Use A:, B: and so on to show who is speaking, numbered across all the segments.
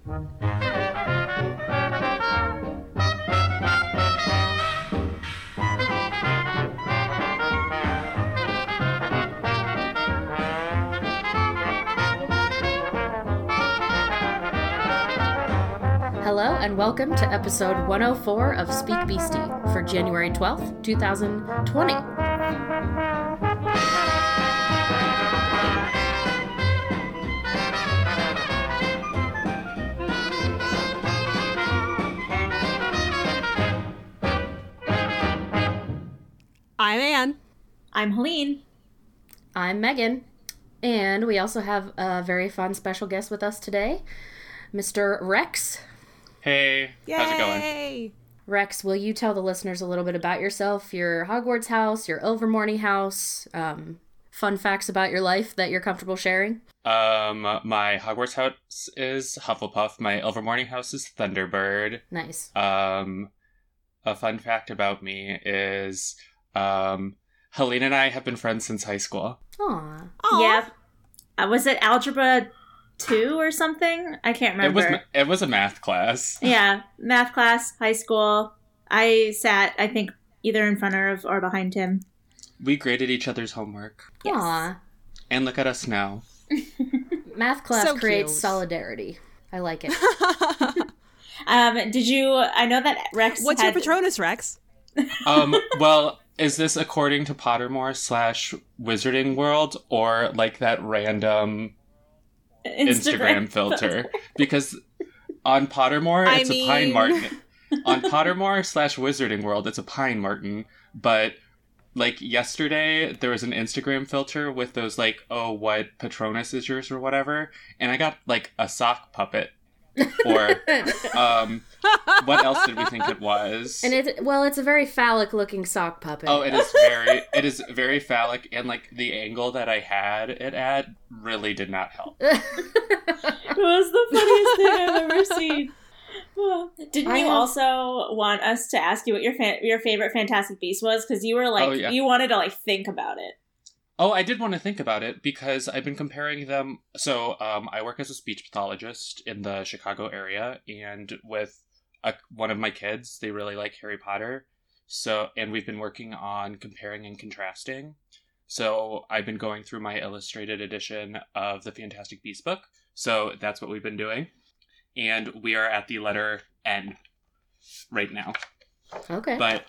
A: Hello and welcome to episode 104 of Speak Beastie for January 12th, 2020.
B: I'm Anne.
C: I'm Helene.
A: I'm Megan. And we also have a very fun special guest with us today, Mr. Rex.
D: Hey,
B: Yay!
D: how's it going?
A: Rex, will you tell the listeners a little bit about yourself, your Hogwarts house, your Ilvermorny house, fun facts about your life that you're comfortable sharing?
D: My Hogwarts house is Hufflepuff. My Ilvermorny house is Thunderbird.
A: Nice.
D: A fun fact about me is, Helene and I have been friends since high school.
A: Aw.
C: Yeah. Was it Algebra 2 or something? I can't remember.
D: It was a math class.
C: Yeah, math class, high school. I sat, I think, either in front of or behind him.
D: We graded each other's homework.
C: Yes.
A: Aw.
D: And look at us now.
A: Math class
B: So
A: creates
B: cute.
A: solidarity. I like it.
C: Did you, I know that Rex
B: What's your Patronus, Rex?
D: Well, is this according to Pottermore / Wizarding World or like that random Instagram filter? Because on Pottermore, it's a Pine Martin. On Pottermore / Wizarding World, it's a Pine Martin. But like yesterday, there was an Instagram filter with those like, oh, what Patronus is yours or whatever, and I got like a sock puppet. Or what else did we think it was?
A: And it's a very phallic looking sock puppet.
D: Oh, it is very phallic, and like the angle that I had it at really did not help.
C: It was the funniest thing I've ever seen. Didn't you also want us to ask you what your favorite Fantastic Beast was? Because you were like, you wanted to like think about it.
D: Oh, I did want to think about it because I've been comparing them. So, I work as a speech pathologist in the Chicago area, and with one of my kids, they really like Harry Potter. So, and we've been working on comparing and contrasting. So, I've been going through my illustrated edition of the Fantastic Beasts book. So, that's what we've been doing. And we are at the letter N right now.
A: Okay.
D: But,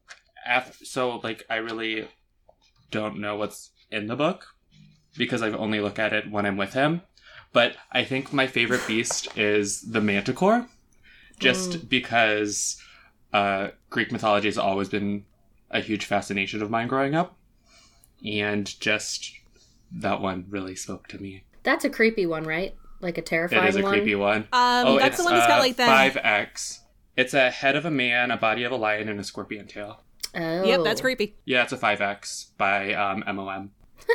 D: I really don't know what's in the book because I've only looked at it when I'm with him. But I think my favorite beast is the Manticore, just because Greek mythology has always been a huge fascination of mine growing up. And just that one really spoke to me.
A: That's a creepy one, right? Like a terrifying one?
D: It is a creepy one.
B: That's the one that's got like that
D: 5X. It's a head of a man, a body of a lion, and a scorpion tail.
A: Oh.
B: Yep, that's creepy.
D: Yeah, it's a 5X by MOM.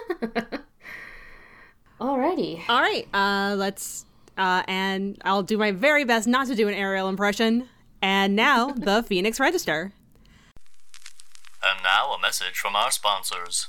A: Alrighty.
B: All right, let's, and I'll do my very best not to do an Ariel impression. And now, the Phoenix Register.
E: And now a message from our sponsors.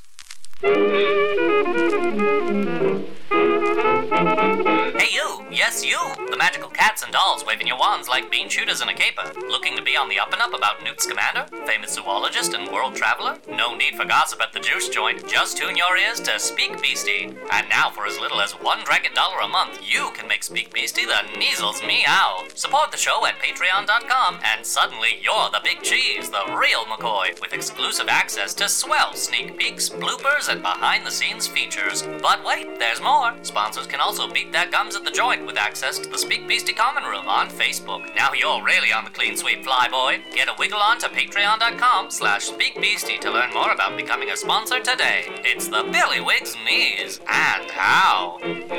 E: Hey you! Yes you! The magical cats and dolls waving your wands like bean shooters in a caper. Looking to be on the up and up about Newt Scamander, famous zoologist and world traveler? No need for gossip at the juice joint. Just tune your ears to Speak Beastie. And now for as little as $1 a month, you can make Speak Beastie the Neasels meow. Support the show at patreon.com and suddenly you're the big cheese, the real McCoy, with exclusive access to swell sneak peeks, bloopers, and behind-the-scenes features. But wait, there's more. Sponsors can also beat their gums at the joint with access to the Speak Beastie Common Room on Facebook. Now you're really on the clean sweep, flyboy. Get a wiggle on to patreon.com/speakbeastie to learn more about becoming a sponsor today. It's the Billywigs Knees and How.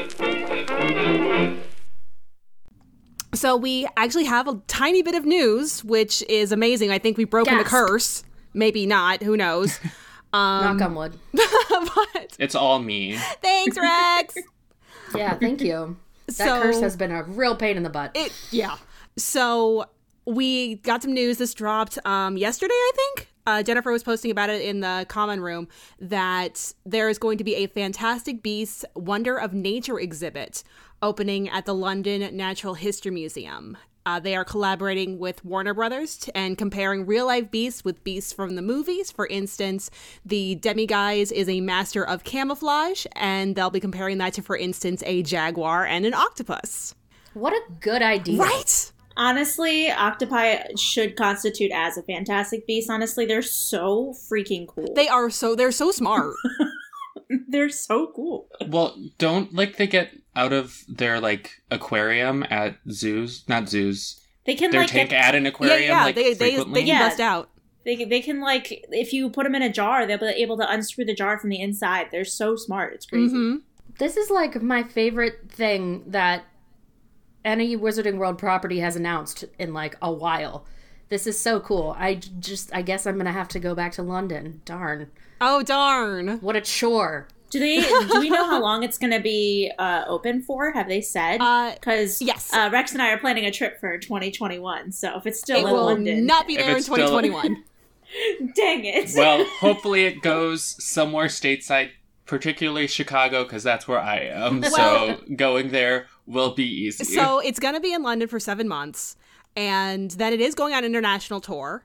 B: So we actually have a tiny bit of news, which is amazing. I think we've broken the curse. Maybe not. Who knows?
A: Knock on wood.
B: But
D: It's all me.
B: thanks, Rex.
A: Yeah, thank you. That curse has been a real pain in the butt.
B: So we got some news. This dropped yesterday, I think. Jennifer was posting about it in the common room that there is going to be a Fantastic Beasts Wonder of Nature exhibit opening at the London Natural History Museum. They are collaborating with Warner Brothers and comparing real-life beasts with beasts from the movies. For instance, the Demiguise is a master of camouflage, and they'll be comparing that to, for instance, a jaguar and an octopus.
A: What a good idea.
B: Right?
C: Honestly, octopi should constitute as a fantastic beast. Honestly, they're so freaking cool.
B: They're so smart.
C: They're so cool.
D: Well, don't, like, they get out of their, like, aquarium at zoos? Not zoos.
C: They can,
D: their
C: like,
D: tank at an aquarium, like, frequently?
B: They can bust out.
C: They can, like, if you put them in a jar, they'll be able to unscrew the jar from the inside. They're so smart. It's crazy.
B: Mm-hmm.
A: This is, like, my favorite thing that any Wizarding World property has announced in, like, a while. This is so cool. I guess I'm going to have to go back to London. Darn.
B: Oh, darn.
A: What a chore.
C: Do we know how long it's going to be open for? Have they said? Because
B: yes.
C: Rex and I are planning a trip for 2021, so if it's still in London.
B: It will not be there in 2021.
C: Dang it.
D: Well, hopefully it goes somewhere stateside, particularly Chicago, because that's where I am. So going there will be easy.
B: So it's going to be in London for 7 months, and then it is going on an international tour.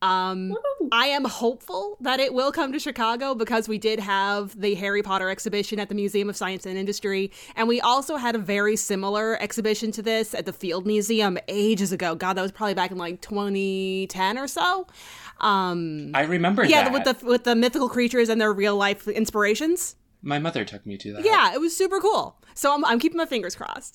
B: I am hopeful that it will come to Chicago because we did have the Harry Potter exhibition at the Museum of Science and Industry, and we also had a very similar exhibition to this at the Field Museum ages ago. God, that was probably back in like 2010 or so.
D: I remember that.
B: Yeah, with the mythical creatures and their real life inspirations.
D: My mother took me to that.
B: Yeah, it was super cool. So I'm keeping my fingers crossed.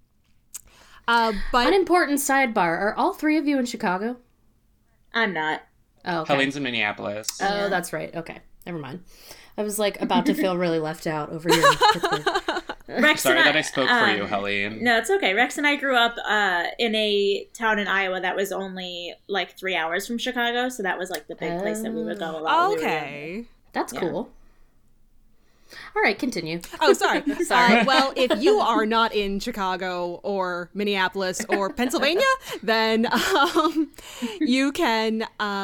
B: But
A: unimportant sidebar: are all three of you in Chicago?
C: I'm not.
A: Oh, okay.
D: Helene's in Minneapolis.
A: Oh, that's right. Okay, never mind. I was like about to feel really left out over here in Pittsburgh.
C: Rex
D: Sorry that I spoke for you, Helene.
C: No, it's okay. Rex and I grew up in a town in Iowa that was only like 3 hours from Chicago, so that was like the big place that we would go a lot.
B: Okay,
A: that's cool. All right, continue.
B: Oh, sorry. Sorry. Well, if you are not in Chicago or Minneapolis or Pennsylvania, then you can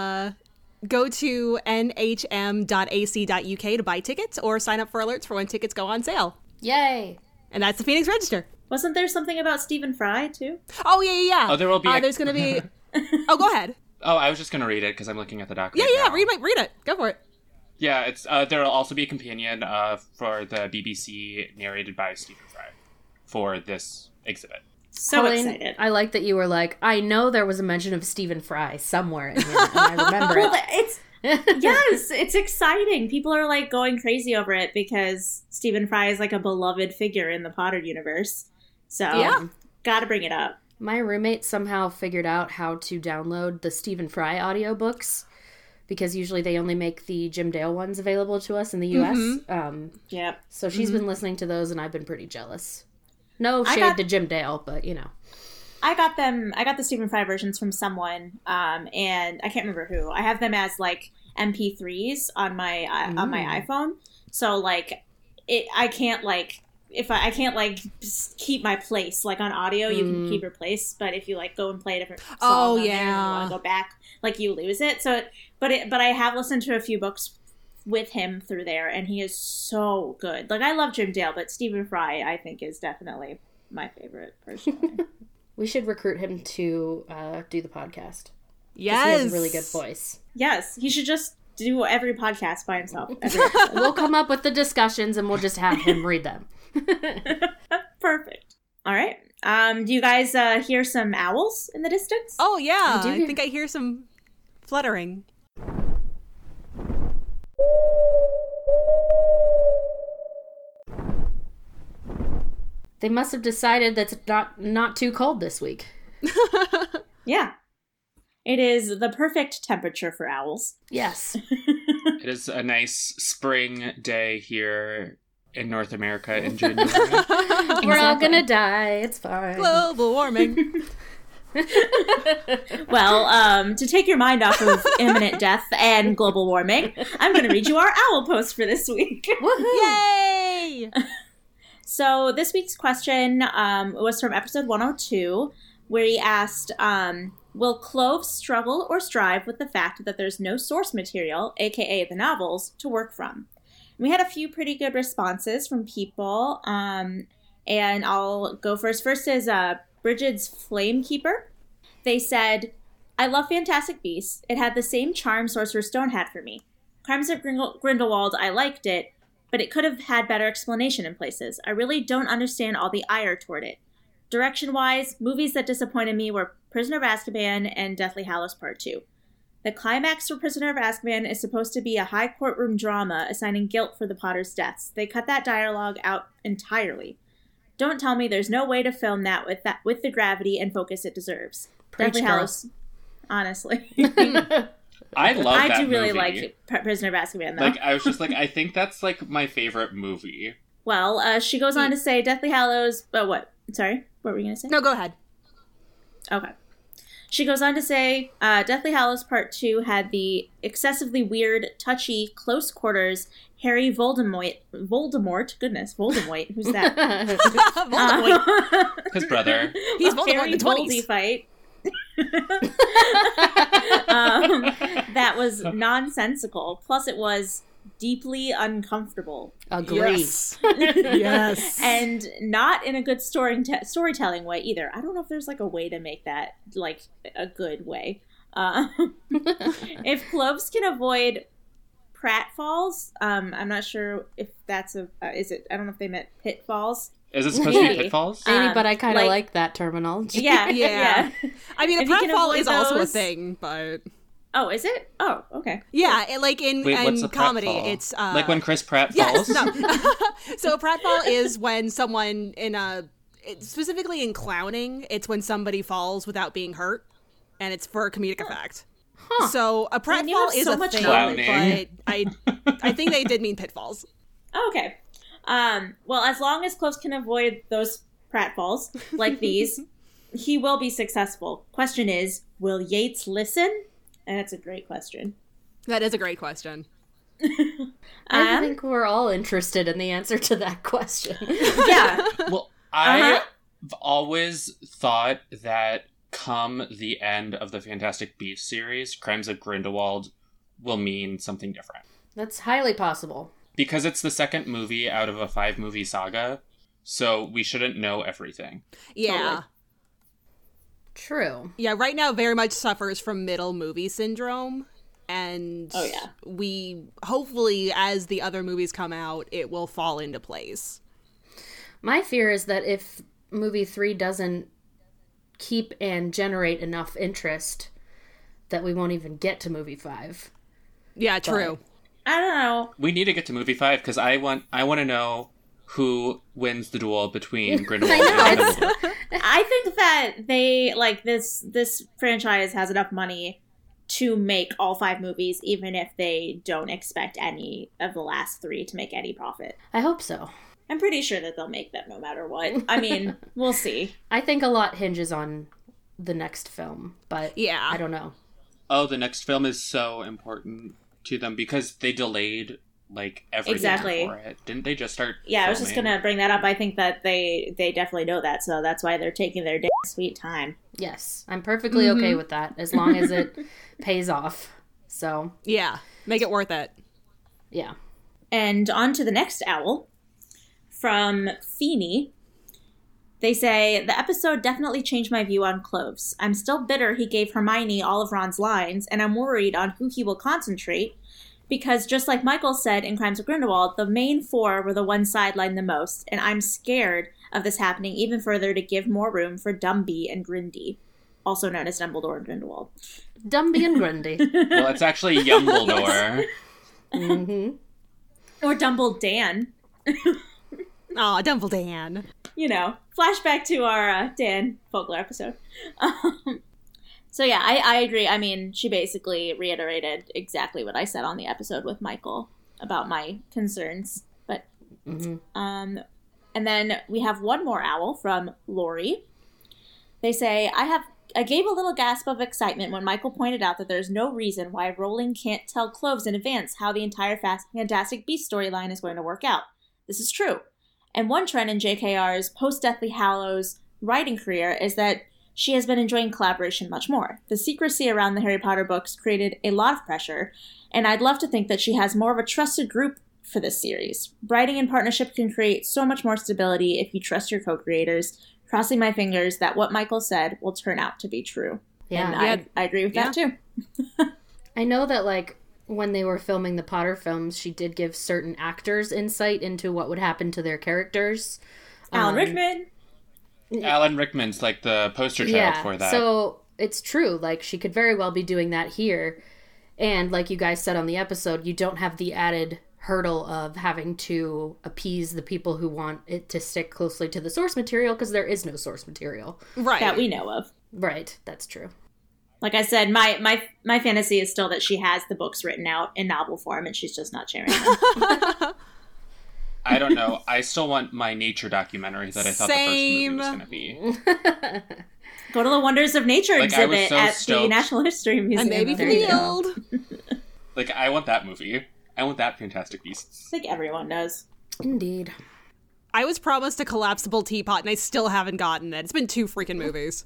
B: go to nhm.ac.uk to buy tickets or sign up for alerts for when tickets go on sale.
A: Yay.
B: And that's the Phoenix Register.
C: Wasn't there something about Stephen Fry, too?
B: Oh, yeah.
D: Oh, there will be.
B: There's going to be... Oh, go ahead.
D: Oh, I was just going to read it because I'm looking at the document.
B: Yeah, read it. Go for it.
D: Yeah, it's there will also be a companion for the BBC narrated by Stephen Fry for this exhibit.
C: So excited.
A: I like that you were like, I know there was a mention of Stephen Fry somewhere in here, and I remember it.
C: Yes, it's exciting. People are like going crazy over it because Stephen Fry is like a beloved figure in the Potter universe. So, gotta bring it up.
A: My roommate somehow figured out how to download the Stephen Fry audiobooks, because usually they only make the Jim Dale ones available to us in the U.S.
C: Mm-hmm.
A: So she's been listening to those, and I've been pretty jealous. No shade to Jim Dale, but, you know.
C: I got the Stephen Fry versions from someone, and I can't remember who. I have them as, like, MP3s on my iPhone. So, like, I can't, like... I can't, like, keep my place. Like, on audio, you can keep your place, but if you, like, go and play a different song and you want to go back, like, you lose it. So, but I have listened to a few books with him through there, and he is so good. Like, I love Jim Dale, but Stephen Fry, I think, is definitely my favorite, personally.
A: We should recruit him to do the podcast.
B: Yes.
A: He has a really good voice.
C: Yes, he should just do every podcast by himself.
A: We'll come up with the discussions, and we'll just have him read them.
C: Perfect. All right. Do you guys hear some owls in the distance?
B: Oh, yeah. I think I hear some fluttering.
A: They must have decided that it's not too cold this week.
C: Yeah. It is the perfect temperature for owls.
A: Yes.
D: It is a nice spring day here in North America in January.
A: We're all gonna die. It's fine.
B: Global warming.
C: Well, to take your mind off of imminent death and global warming, I'm going to read you our owl post for this week.
A: Woohoo!
B: Yay!
C: So this week's question was from episode 102, where he asked, will Cloves struggle or strive with the fact that there's no source material, aka the novels, to work from? We had a few pretty good responses from people, and And I'll go first. First is Brigid's Flamekeeper. They said, I love Fantastic Beasts. It had the same charm Sorcerer's Stone had for me. Crimes of Grindelwald, I liked it, but it could have had better explanation in places. I really don't understand all the ire toward it. Direction-wise, movies that disappointed me were Prisoner of Azkaban and Deathly Hallows Part 2. The climax for Prisoner of Azkaban is supposed to be a high courtroom drama assigning guilt for the Potters' deaths. They cut that dialogue out entirely. Don't tell me there's no way to film that with the gravity and focus it deserves. Deathly Hallows, honestly.
D: I love that movie.
C: I do really like Prisoner of Azkaban, though.
D: Like, I was just like, I think that's, like, my favorite movie.
C: Well, she goes on to say Deathly Hallows, but what? Sorry? What were you going to say?
B: No, go ahead.
C: Okay. She goes on to say, Deathly Hallows Part 2 had the excessively weird, touchy, close quarters, Harry Voldemort. Voldemort. Who's that?
B: Voldemort.
D: His brother.
B: He's Voldemort
C: Harry
B: in the 20s.
C: Voldy fight. That was nonsensical. Plus, it was deeply uncomfortable.
A: Agree.
B: Yes. Yes.
C: And not in a good storytelling way either. I don't know if there's like a way to make that like a good way. If Cloves can avoid pratfalls, I'm not sure if that's is it? I don't know if they meant pitfalls.
D: Is it supposed to be pitfalls?
A: Maybe, but I kind of like that terminology.
C: Yeah.
B: I mean, a pratfall is also a thing, but...
C: Oh, is it? Oh, okay.
B: Yeah, like in comedy,
D: pratfall?
B: it's...
D: like when Chris Pratt
B: yes,
D: falls?
B: No. So a pratfall is when someone specifically in clowning, it's when somebody falls without being hurt, and it's for a comedic effect. Huh. So a pratfall is a thing,
D: clowning.
B: but I think they did mean pitfalls.
C: Oh, okay. Well, as long as Cloves can avoid those pratfalls like these, he will be successful. Question is, will Yates listen? That's a great question.
B: That is a great question.
A: I think we're all interested in the answer to that question.
C: Yeah.
D: Well, I've always thought that come the end of the Fantastic Beasts series, Crimes of Grindelwald will mean something different.
A: That's highly possible.
D: Because it's the second movie out of a 5-movie saga, so we shouldn't know everything.
B: Yeah.
C: Totally.
A: True.
B: Yeah, right now very much suffers from middle movie syndrome. And we, hopefully, as the other movies come out, it will fall into place.
A: My fear is that if movie 3 doesn't keep and generate enough interest, that we won't even get to movie 5.
B: Yeah, true.
C: I don't know.
D: We need to get to movie 5 because I want to know who wins the duel between Grindelwald and Dumbledore.
C: I think that they like this franchise has enough money to make all 5 movies, even if they don't expect any of the last 3 to make any profit.
A: I hope so.
C: I'm pretty sure that they'll make them no matter what. I mean, we'll see.
A: I think a lot hinges on the next film, but yeah, I don't know.
D: Oh, the next film is so important to them because they delayed like everything for it. Didn't they just start filming?
C: I was just gonna bring that up. I think that they definitely know that, so that's why they're taking their damn sweet time.
A: Yes, I'm perfectly okay with that as long as it pays off. So
B: yeah, make it worth it.
A: Yeah.
C: And on to the next owl from Feeny. They say, the episode definitely changed my view on Cloves. I'm still bitter he gave Hermione all of Ron's lines, and I'm worried on who he will concentrate, because just like Michael said in Crimes of Grindelwald, the main 4 were the ones sidelined the most, and I'm scared of this happening even further to give more room for Dumby and Grindy, also known as Dumbledore and Grindelwald.
A: Dumby and Grindy.
D: Well, it's actually Yumbledore.
C: Or Dumbledan.
B: Aw, Dumbledan.
C: You know, flashback to our Dan Fogler episode. So yeah, I agree. I mean, she basically reiterated exactly what I said on the episode with Michael about my concerns. But and then we have one more owl from Lori. They say, I gave a little gasp of excitement when Michael pointed out that there's no reason why Rowling can't tell Cloves in advance how the entire Fantastic Beasts storyline is going to work out. This is true. And one trend in JKR's post-Deathly Hallows writing career is that she has been enjoying collaboration much more. The secrecy around the Harry Potter books created a lot of pressure, and I'd love to think that she has more of a trusted group for this series. Writing in partnership can create so much more stability if you trust your co-creators. Crossing my fingers that what Michael said will turn out to be true. Yeah, and I agree with that too.
A: I know that, like, when they were filming the Potter films, she did give certain actors insight into what would happen to their characters.
C: Alan Rickman.
D: Alan Rickman's, like, the poster child for that.
A: So it's true. Like, she could very well be doing that here. And like you guys said on the episode, you don't have the added hurdle of having to appease the people who want it to stick closely to the source material, because there is no source material.
C: Right. That we know of.
A: Right. That's true.
C: Like I said, my fantasy is still that she has the books written out in novel form and she's just not sharing them.
D: I don't know. I still want my nature documentary that I thought the first movie was going to be.
C: Go to the Wonders of Nature exhibit at the Natural History Museum.
B: And maybe Field.
D: Like, I want that movie. I want that Fantastic Beasts.
C: I think everyone does.
A: Indeed.
B: I was promised a collapsible teapot and I still haven't gotten it. It's been 2 freaking movies.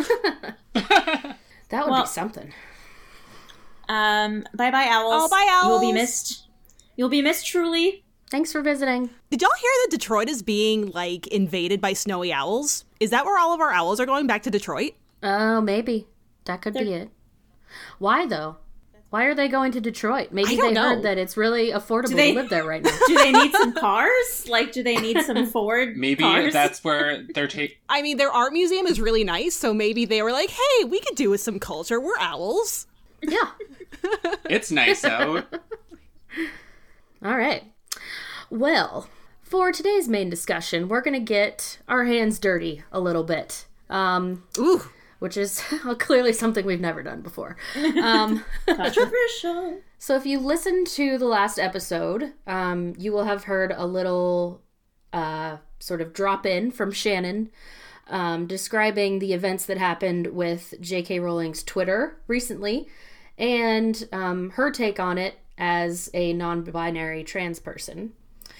A: That would be something.
C: Bye-bye, owls.
B: Oh, bye, owls.
C: You will be missed. You'll be missed, truly.
A: Thanks for visiting.
B: Did y'all hear that Detroit is being, like, invaded by snowy owls? Is that where all of our owls are going, back to Detroit?
A: Oh, maybe. That could be it. Why, though? Why are they going to Detroit? Maybe they heard that it's really affordable to live there right now.
C: Do they need some cars? Like, do they need some Ford
D: Maybe
C: cars?
D: That's where they're taking...
B: I mean, their art museum is really nice, so maybe they were like, hey, we could do with some culture. We're owls.
A: Yeah.
D: It's nice out.
A: All right. Well, for today's main discussion, we're going to get our hands dirty a little bit.
B: Ooh.
A: Which is clearly something we've never done before.
C: Controversial.
A: So if you listened to the last episode, you will have heard a little sort of drop in from Shannon describing the events that happened with J.K. Rowling's Twitter recently and her take on it as a non-binary trans person.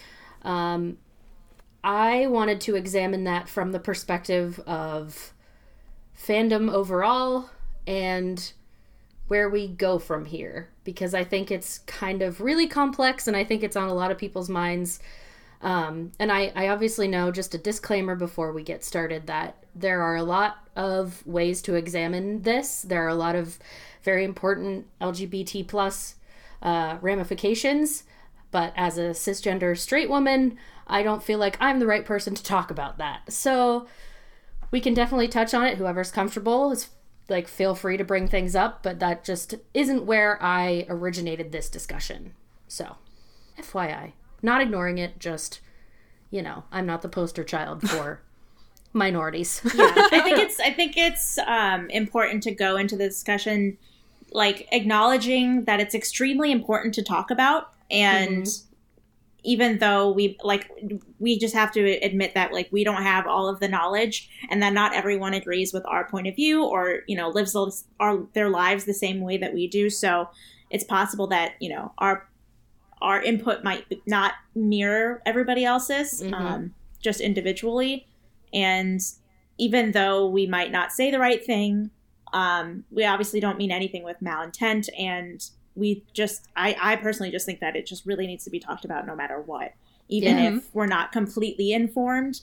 A: I wanted to examine that from the perspective of fandom overall and where we go from here, because I think it's kind of really complex and I think it's on a lot of people's minds. And I obviously know, just a disclaimer before we get started, that there are a lot of ways to examine this. There are a lot of very important LGBT plus ramifications, but as a cisgender straight woman, I don't feel like I'm the right person to talk about that. So we can definitely touch on it. Whoever's comfortable is, like, feel free to bring things up, but that just isn't where I originated this discussion. So, FYI. Not ignoring it, just, you know, I'm not the poster child for minorities.
C: Yeah, I think it's important to go into the discussion, like, acknowledging that it's extremely important to talk about, and even though we just have to admit that, like, we don't have all of the knowledge and that not everyone agrees with our point of view or, you know, lives their lives the same way that we do. So it's possible that, you know, our input might not mirror everybody else's, just individually. And even though we might not say the right thing, we obviously don't mean anything with malintent, and I personally just think that it just really needs to be talked about no matter what. Even if we're not completely informed,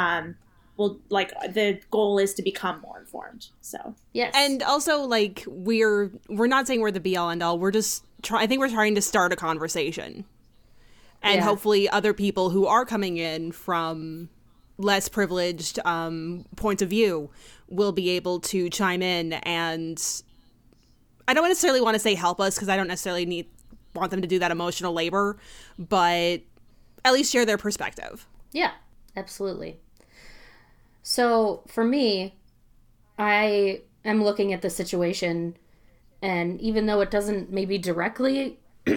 C: the goal is to become more informed. So,
A: yes.
B: And also, like, we're not saying we're the be all end all. We're just I think we're trying to start a conversation. And hopefully other people who are coming in from less privileged points of view will be able to chime in, and I don't necessarily want to say help us, because I don't necessarily want them to do that emotional labor, but at least share their perspective.
A: Yeah, absolutely. So for me, I am looking at the situation, and even though it doesn't maybe directly,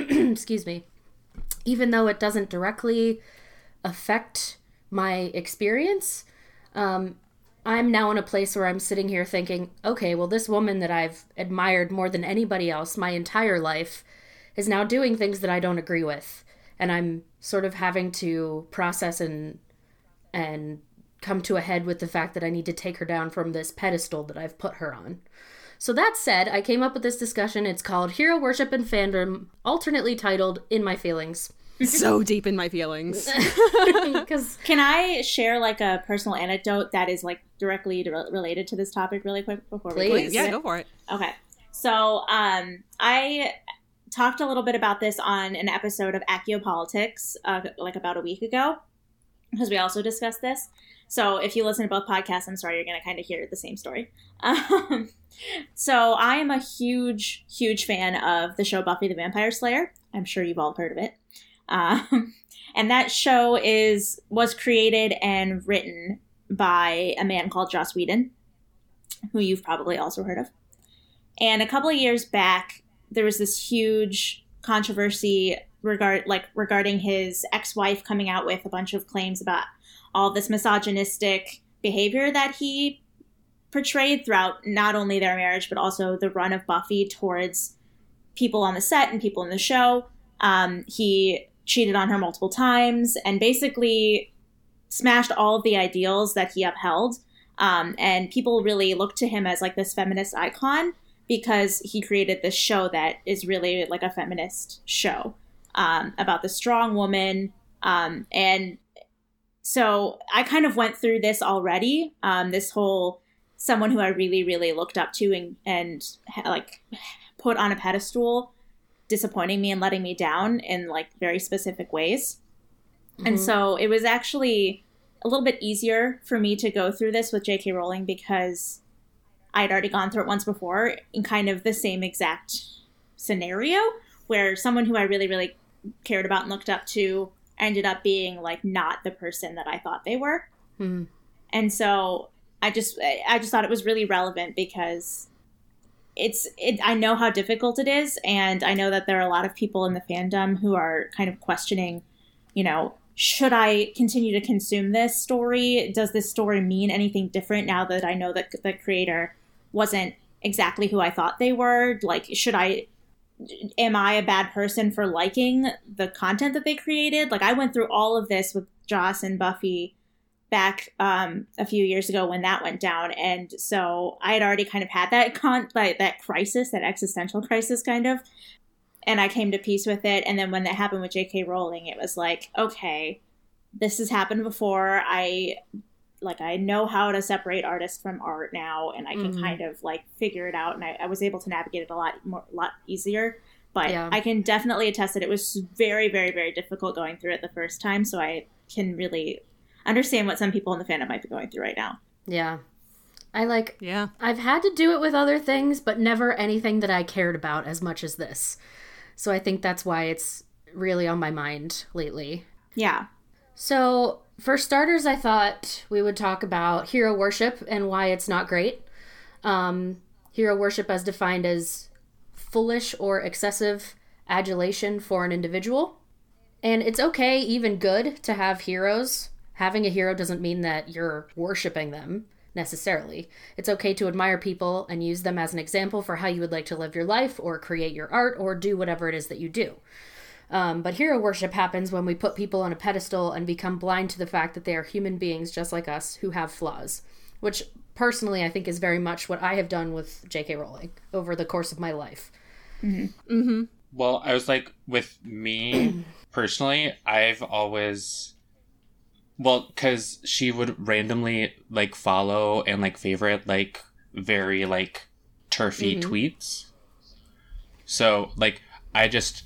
A: even though it doesn't directly affect my experience, I'm now in a place where I'm sitting here thinking, okay, well, this woman that I've admired more than anybody else my entire life is now doing things that I don't agree with. And I'm sort of having to process and come to a head with the fact that I need to take her down from this pedestal that I've put her on. So that said, I came up with this discussion. It's called Hero Worship and Fandom, alternately titled In My Feelings.
B: So deep in my feelings.
C: Can I share like a personal anecdote that is like directly related to this topic really quick before we
B: Please, yeah, go for it.
C: Okay. So I talked a little bit about this on an episode of Accio Politics like about a week ago, because we also discussed this. So if you listen to both podcasts, I'm sorry, you're going to kind of hear the same story. So I am a huge, huge fan of the show Buffy the Vampire Slayer. I'm sure you've all heard of it. And that show was created and written by a man called Joss Whedon, who you've probably also heard of. And a couple of years back, there was this huge controversy regarding his ex-wife coming out with a bunch of claims about all this misogynistic behavior that he portrayed throughout not only their marriage, but also the run of Buffy towards people on the set and people in the show. He cheated on her multiple times and basically smashed all of the ideals that he upheld. And people really looked to him as like this feminist icon because he created this show that is really like a feminist show about the strong woman. And so I kind of went through this already, this whole someone who I really, really looked up to and like put on a pedestal, disappointing me and letting me down in like very specific ways. Mm-hmm. And so it was actually a little bit easier for me to go through this with J.K. Rowling because I'd already gone through it once before in kind of the same exact scenario where someone who I really, really cared about and looked up to ended up being like not the person that I thought they were. Mm-hmm. And so I just thought it was really relevant because I know how difficult it is, and I know that there are a lot of people in the fandom who are kind of questioning, you know, should I continue to consume this story? Does this story mean anything different now that I know that the creator wasn't exactly who I thought they were? Like, am I a bad person for liking the content that they created? Like, I went through all of this with Joss and Buffy back a few years ago when that went down, and so I had already kind of had that crisis, that existential crisis kind of, and I came to peace with it. And then when that happened with J.K. Rowling, it was like, okay, this has happened before. I know how to separate artist from art now, and I can kind of like figure it out, and I was able to navigate it a lot easier. But yeah. I can definitely attest that it was very, very, very difficult going through it the first time, so I can really understand what some people in the fandom might be going through right now.
A: Yeah. I've had to do it with other things, but never anything that I cared about as much as this. So I think that's why it's really on my mind lately.
C: Yeah.
A: So for starters, I thought we would talk about hero worship and why it's not great. Hero worship as defined as foolish or excessive adulation for an individual. And it's okay, even good, to have heroes. Having a hero doesn't mean that you're worshiping them, necessarily. It's okay to admire people and use them as an example for how you would like to live your life or create your art or do whatever it is that you do. But hero worship happens when we put people on a pedestal and become blind to the fact that they are human beings just like us who have flaws, which personally I think is very much what I have done with J.K. Rowling over the course of my life.
B: Mm-hmm. Mm-hmm.
D: Well, I was like, with me personally, I've always... Well, because she would randomly, like, follow and, like, favorite, like, very, like, turfy tweets. So, like, I just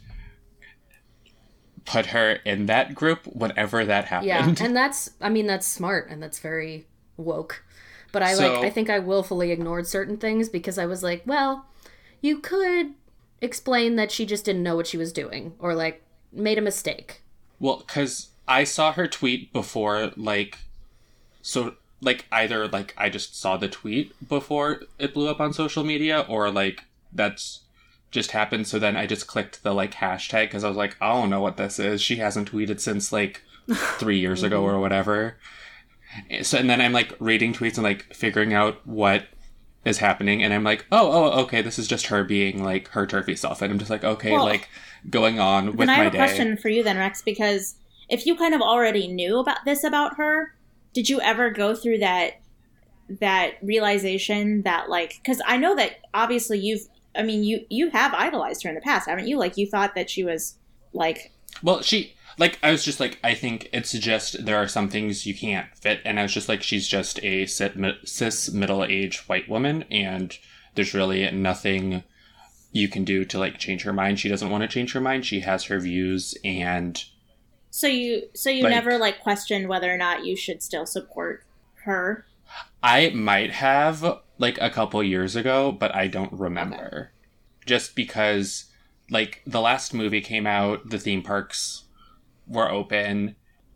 D: put her in that group whenever that happened.
A: Yeah, and that's smart, and that's very woke. But I think I willfully ignored certain things because I was like, well, you could explain that she just didn't know what she was doing, or, like, made a mistake.
D: Well, because I saw her tweet before, like, so, like, either, like, I just saw the tweet before it blew up on social media, or, like, that's just happened, so then I just clicked the, like, hashtag, because I was like, I don't know what this is. She hasn't tweeted since, like, 3 years ago or whatever. So, and then I'm, like, reading tweets and, like, figuring out what is happening, and I'm like, oh, okay, this is just her being, like, her turfy self, and I'm just like, okay, well, like, going on with my day.
C: And I have a question for you then, Rex, because if you kind of already knew about her, did you ever go through that realization that, like, because I know that obviously you have idolized her in the past, haven't you? Like, you thought that she was, like...
D: Well, she like, I was just like, I think it's just, there are some things you can't fit. And I was just like, she's just a cis middle-aged white woman. And there's really nothing you can do to, like, change her mind. She doesn't want to change her mind. She has her views. And
C: so you like, never, like, questioned whether or not you should still support her?
D: I might have, like, a couple years ago, but I don't remember. Okay. Just because, like, the last movie came out, the theme parks were opening,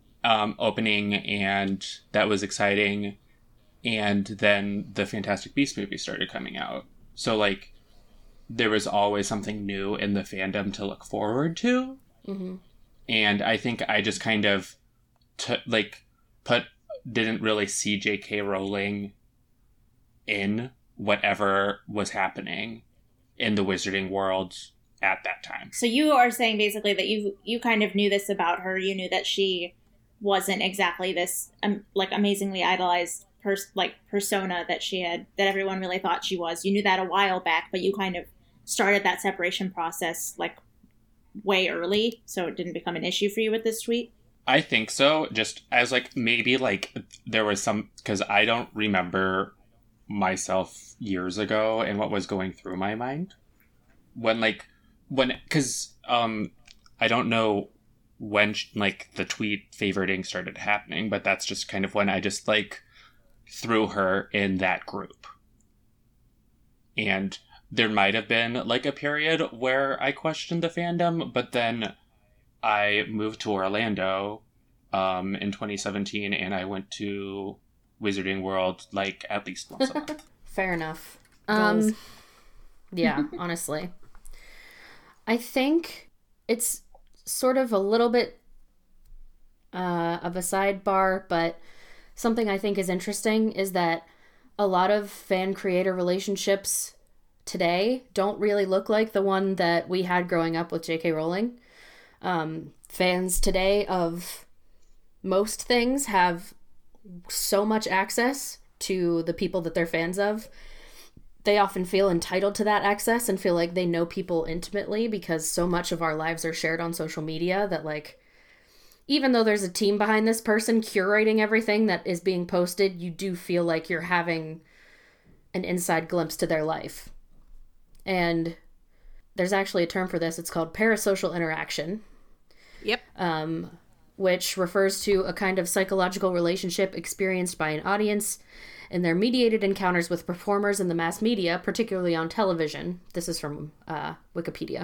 D: and that was exciting. And then the Fantastic Beasts movie started coming out. So, like, there was always something new in the fandom to look forward to. Mm-hmm. And I think I just kind of, didn't really see J.K. Rowling in whatever was happening in the wizarding world at that time.
C: So you are saying basically that you kind of knew this about her. You knew that she wasn't exactly this like amazingly idolized persona that she had, that everyone really thought she was. You knew that a while back, but you kind of started that separation process like way early, so it didn't become an issue for you with this tweet.
D: I think so. Just as like maybe like there was some, because I don't remember myself years ago and what was going through my mind because I don't know when like the tweet favoriting started happening, but that's just kind of when I just like threw her in that group. And there might have been like a period where I questioned the fandom, but then I moved to Orlando in 2017, and I went to Wizarding World like at least once a month.
A: Fair enough. Yeah, honestly. I think it's sort of a little bit of a sidebar, but something I think is interesting is that a lot of fan-creator relationships today don't really look like the one that we had growing up with J.K. Rowling. Fans today of most things have so much access to the people that they're fans of. They often feel entitled to that access and feel like they know people intimately because so much of our lives are shared on social media that, like, even though there's a team behind this person curating everything that is being posted, you do feel like you're having an inside glimpse to their life. And there's actually a term for this. It's called parasocial interaction.
B: Yep.
A: Which refers to a kind of psychological relationship experienced by an audience in their mediated encounters with performers in the mass media, particularly on television. This is from Wikipedia.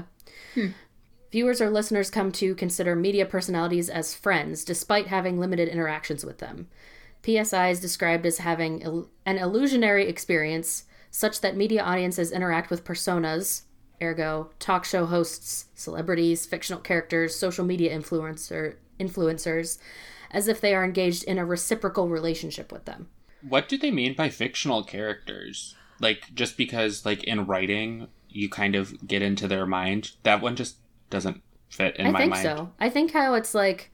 A: Viewers or listeners come to consider media personalities as friends, despite having limited interactions with them. PSI is described as having an illusionary experience, such that media audiences interact with personas, ergo talk show hosts, celebrities, fictional characters, social media influencers, as if they are engaged in a reciprocal relationship with them.
D: What do they mean by fictional characters? Like, just because, like, in writing, you kind of get into their mind? That one just doesn't fit in my mind.
A: I think so. I think how it's like,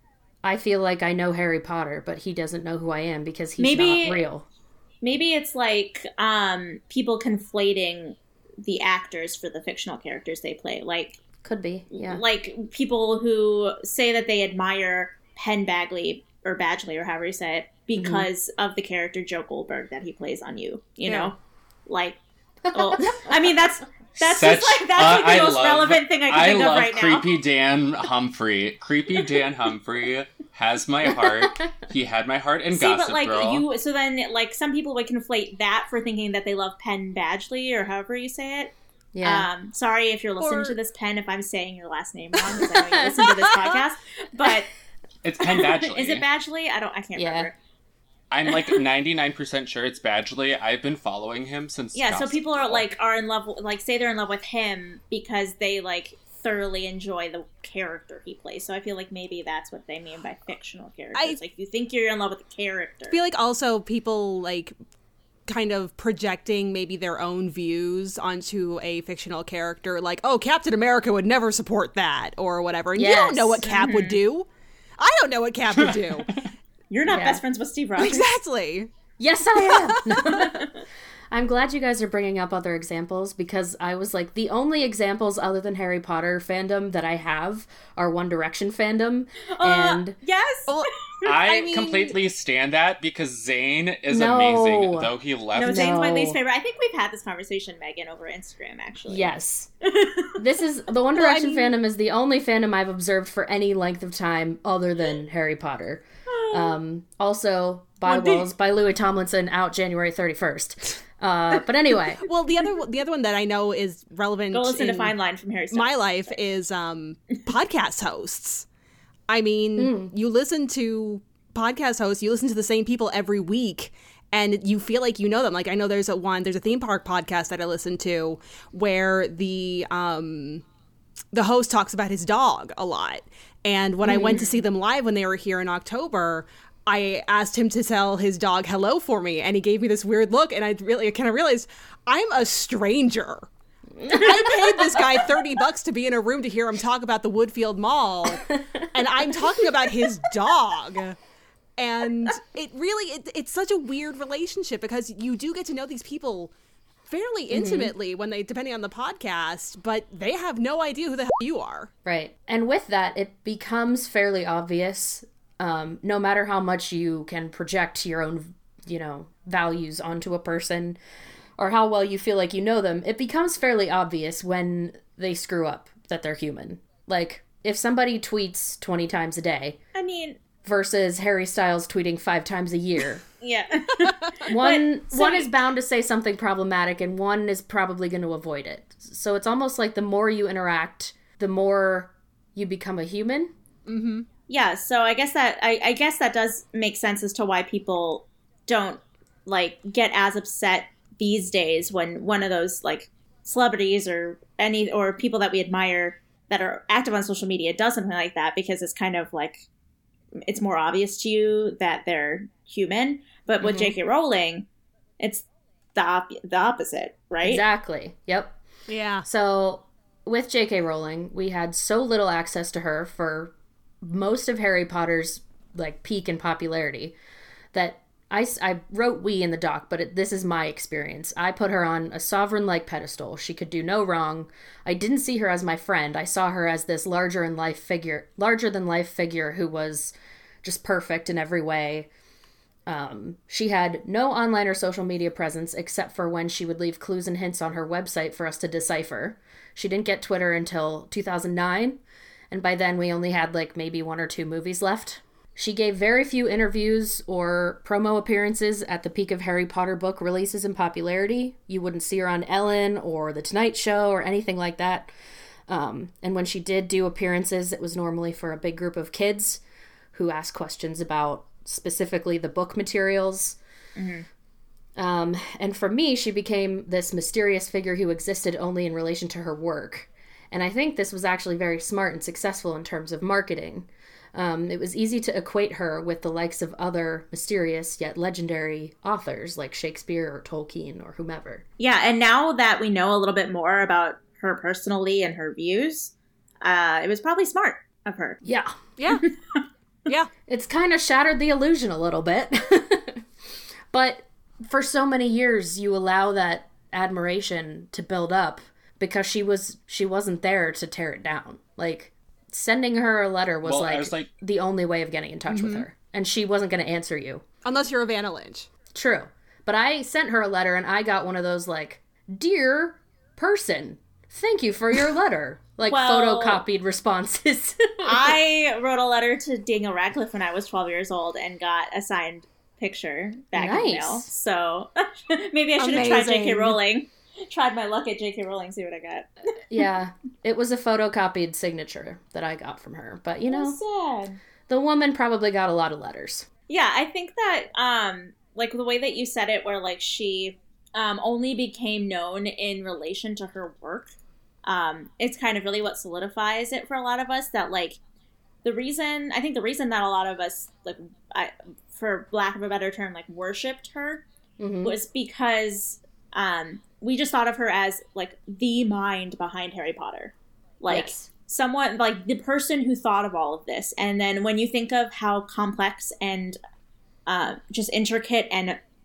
A: I feel like I know Harry Potter, but he doesn't know who I am because he's not real.
C: Maybe it's like people conflating the actors for the fictional characters they play. Like,
A: could be, yeah.
C: Like people who say that they admire Penn Badgley or however you say it, because of the character Joe Goldberg that he plays on You know? Like, well, I mean, that's just like, that's like the most relevant thing I can think of right now.
D: Creepy Dan Humphrey. Creepy Dan Humphrey has my heart. He had my heart in Gossip Girl.
C: So then, like, some people would conflate that for thinking that they love Penn Badgley or however you say it.
A: Yeah.
C: Sorry if you're listening to this, Penn, if I'm saying your last name wrong, because I know you listen to this podcast. But
D: it's Penn Badgley.
C: Is it Badgley? I can't remember.
D: I'm like 99% sure it's Badgley. I've been following him since.
C: Yeah, so people are in love, like, say they're in love with him because they like thoroughly enjoy the character he plays. So I feel like maybe that's what they mean by fictional characters. Like, you think you're in love with the character.
B: I feel like also people like kind of projecting maybe their own views onto a fictional character, like, oh, Captain America would never support that or whatever. And you don't know what Cap would do. I don't know what Cap would do.
C: You're not best friends with Steve Rogers.
B: Exactly.
A: Yes, I am. I'm glad you guys are bringing up other examples, because I was like, the only examples other than Harry Potter fandom that I have are One Direction fandom. And
C: yes!
D: Well, I completely stand that, because Zayn is amazing, though he left.
C: No, Zayn's my least favorite. I think we've had this conversation, Megan, over Instagram, actually.
A: Yes. This is, the One Direction fandom is the only fandom I've observed for any length of time other than Harry Potter. Also, By Walls by Louis Tomlinson, out January 31st. But anyway.
B: Well, the other one that I know is relevant.
C: Go listen to Fine Line from Harry Styles.
B: My life is podcast hosts. I mean, you listen to podcast hosts, you listen to the same people every week, and you feel like you know them. Like, I know there's a theme park podcast that I listen to where the host talks about his dog a lot. And when I went to see them live when they were here in October, I asked him to tell his dog hello for me, and he gave me this weird look, and I really kind of realized I'm a stranger. I paid this guy $30 to be in a room to hear him talk about the Woodfield Mall, and I'm talking about his dog. And it's such a weird relationship, because you do get to know these people fairly intimately when they, depending on the podcast, but they have no idea who the hell you are.
A: Right. And with that, it becomes fairly obvious, no matter how much you can project your own, values onto a person, or how well you feel like you know them, it becomes fairly obvious when they screw up that they're human. Like, if somebody tweets 20 times a day, versus Harry Styles tweeting 5 times a year.
C: Yeah.
A: one is bound to say something problematic, and one is probably going to avoid it. So it's almost like the more you interact, the more you become a human.
C: Mm-hmm. Yeah, so I guess that does make sense as to why people don't, get as upset these days when one of those, celebrities or people that we admire that are active on social media does something like that, because it's kind of it's more obvious to you that they're human. But with J.K. Rowling, it's the opposite, right?
A: Exactly. Yep.
B: Yeah.
A: So with J.K. Rowling, we had so little access to her for most of Harry Potter's peak in popularity that I wrote we in the doc, but this is my experience. I put her on a sovereign-like pedestal. She could do no wrong. I didn't see her as my friend. I saw her as this larger-than-life figure who was just perfect in every way. She had no online or social media presence except for when she would leave clues and hints on her website for us to decipher. She didn't get Twitter until 2009, and by then we only had maybe 1 or 2 movies left. She gave very few interviews or promo appearances at the peak of Harry Potter book releases and popularity. You wouldn't see her on Ellen or The Tonight Show or anything like that. And when she did do appearances, it was normally for a big group of kids who asked questions about specifically the book materials. Mm-hmm. And for me, she became this mysterious figure who existed only in relation to her work. And I think this was actually very smart and successful in terms of marketing. It was easy to equate her with the likes of other mysterious yet legendary authors like Shakespeare or Tolkien or whomever.
C: Yeah, and now that we know a little bit more about her personally and her views, it was probably smart of her.
A: Yeah.
B: Yeah. Yeah.
A: It's kind of shattered the illusion a little bit. But for so many years, you allow that admiration to build up because she wasn't there to tear it down. Sending her a letter was the only way of getting in touch with her. And she wasn't going to answer you.
B: Unless you're Evanna Lynch.
A: True. But I sent her a letter and I got one of those dear person, thank you for your letter. Photocopied responses.
C: I wrote a letter to Daniel Radcliffe when I was 12 years old and got a signed picture back in the mail. So maybe I should have tried J.K. Rowling. Tried my luck at J.K. Rowling, see what I got.
A: Yeah, it was a photocopied signature that I got from her. But,
C: sad.
A: The woman probably got a lot of letters.
C: Yeah, I think that, the way that you said it, where, she only became known in relation to her work, it's kind of really what solidifies it for a lot of us, that, the reason that a lot of us, for lack of a better term, worshipped her was because... we just thought of her as the mind behind Harry Potter,
A: yes.
C: Someone the person who thought of all of this. And then when you think of how complex and just intricate and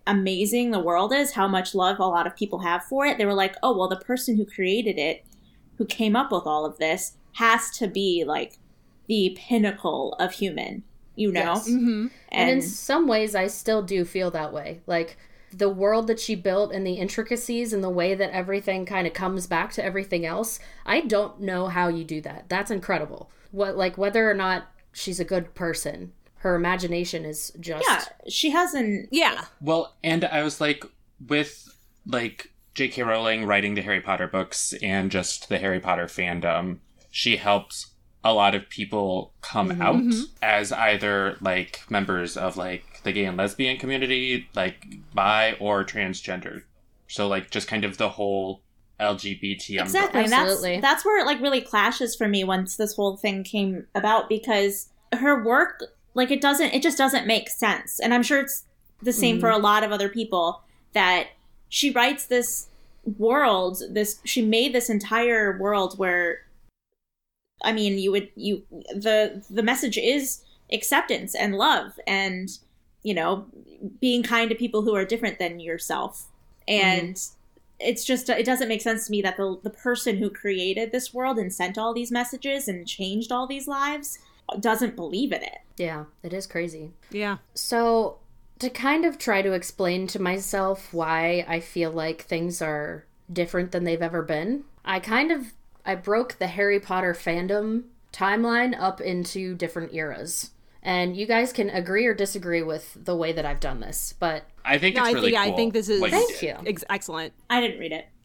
C: amazing the world is, how much love a lot of people have for it, they were like, oh, well, the person who created it, who came up with all of this, has to be like the pinnacle of human, you know?
A: Yes. Mm-hmm. And in some ways, I still do feel that way. Like, the world that she built and the intricacies and the way that everything kind of comes back to everything else, I don't know how you do that. That's incredible. Whether or not she's a good person, her imagination is just...
C: Yeah, she hasn't...
B: Yeah.
D: Well, and I was like, with, like, J.K. Rowling writing the Harry Potter books and just the Harry Potter fandom, she helps a lot of people come out as either, like, members of, like, the gay and lesbian community, like, bi or transgender. So, like, just kind of the whole LGBT umbrella.
C: Exactly, and that's where it, like, really clashes for me once this whole thing came about, because her work, like, it just doesn't make sense. And I'm sure it's the same for a lot of other people, that she writes this world, she made this entire world where, I mean, the message is acceptance and love and, you know, being kind to people who are different than yourself. And it's just, it doesn't make sense to me that the person who created this world and sent all these messages and changed all these lives doesn't believe in it.
A: Yeah, it is crazy.
B: Yeah.
A: So to kind of try to explain to myself why I feel like things are different than they've ever been, I broke the Harry Potter fandom timeline up into different eras. And you guys can agree or disagree with the way that I've done this, but...
D: I think it's really cool.
B: I think this is...
A: Thank you.
B: Excellent.
C: I didn't read it.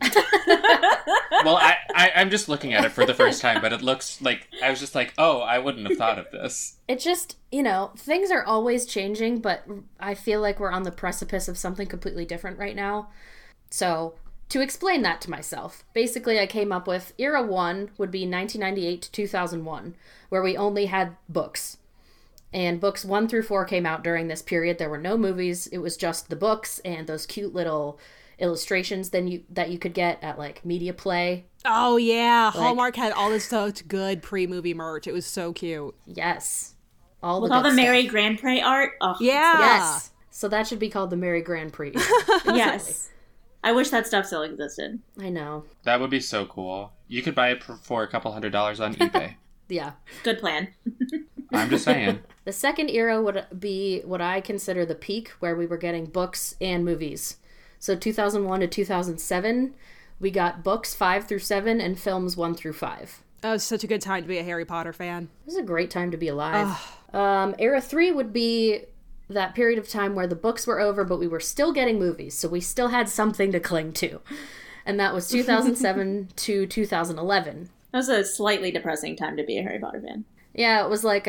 D: Well, I'm just looking at it for the first time, but it looks like... I was just like, oh, I wouldn't have thought of this.
A: It just, you know, things are always changing, but I feel like we're on the precipice of something completely different right now. So... to explain that to myself, basically I came up with Era 1 would be 1998 to 2001, where we only had books. And books 1 through 4 came out during this period. There were no movies. It was just the books and those cute little illustrations that you could get at, like, Media Play.
B: Oh, yeah. Hallmark had all this such good pre-movie merch. It was so cute.
A: Yes.
C: All the Mary Grand Prix art. Oh,
B: yeah.
A: Yes. So that should be called the Mary Grand Prix.
C: Yes. I wish that stuff still existed.
A: I know.
D: That would be so cool. You could buy it for a couple $100s on eBay.
A: Yeah.
C: Good plan.
D: I'm just saying.
A: The second era would be what I consider the peak, where we were getting books and movies. So 2001 to 2007, we got books 5 through 7 and films 1 through 5.
B: That was such a good time to be a Harry Potter fan.
A: It was a great time to be alive. Era 3 would be that period of time where the books were over, but we were still getting movies, so we still had something to cling to. And that was 2007 to 2011.
C: That was a slightly depressing time to be a Harry Potter fan.
A: Yeah, it was like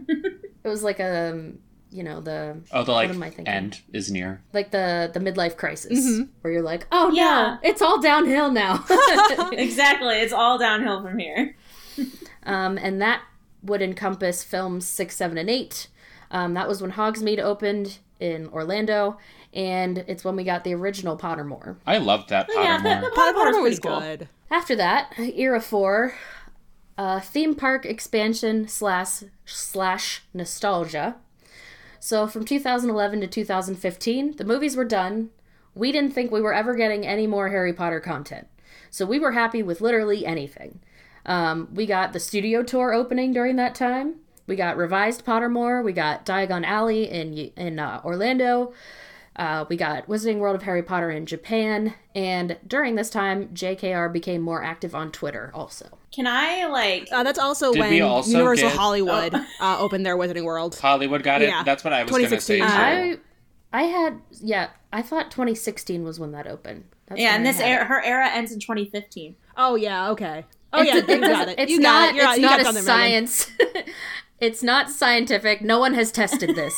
A: you know, the...
D: Oh, the, like, end is near.
A: Like the midlife crisis, where you're like, oh, no, it's all downhill now.
C: Exactly, it's all downhill from here.
A: And that would encompass films 6, 7, and 8. That was when Hogsmeade opened in Orlando, and it's when we got the original Pottermore.
D: I loved that Pottermore.
C: Yeah, the Pottermore
B: was good.
A: After that, Era 4, theme park expansion slash nostalgia. So from 2011 to 2015, the movies were done. We didn't think we were ever getting any more Harry Potter content. So we were happy with literally anything. We got the studio tour opening during that time. We got revised Pottermore. We got Diagon Alley in Orlando. We got Wizarding World of Harry Potter in Japan. And during this time, JKR became more active on Twitter also.
C: Can I, like...
B: that's also when Universal Hollywood opened their Wizarding World.
D: Hollywood got it? Yeah. That's what I was going to say, too.
A: I thought 2016 was when that opened. That's
C: and her era ends in 2015.
B: Oh, yeah, okay. Oh, yeah, you got it.
A: It's not a science... It's not scientific. No one has tested this.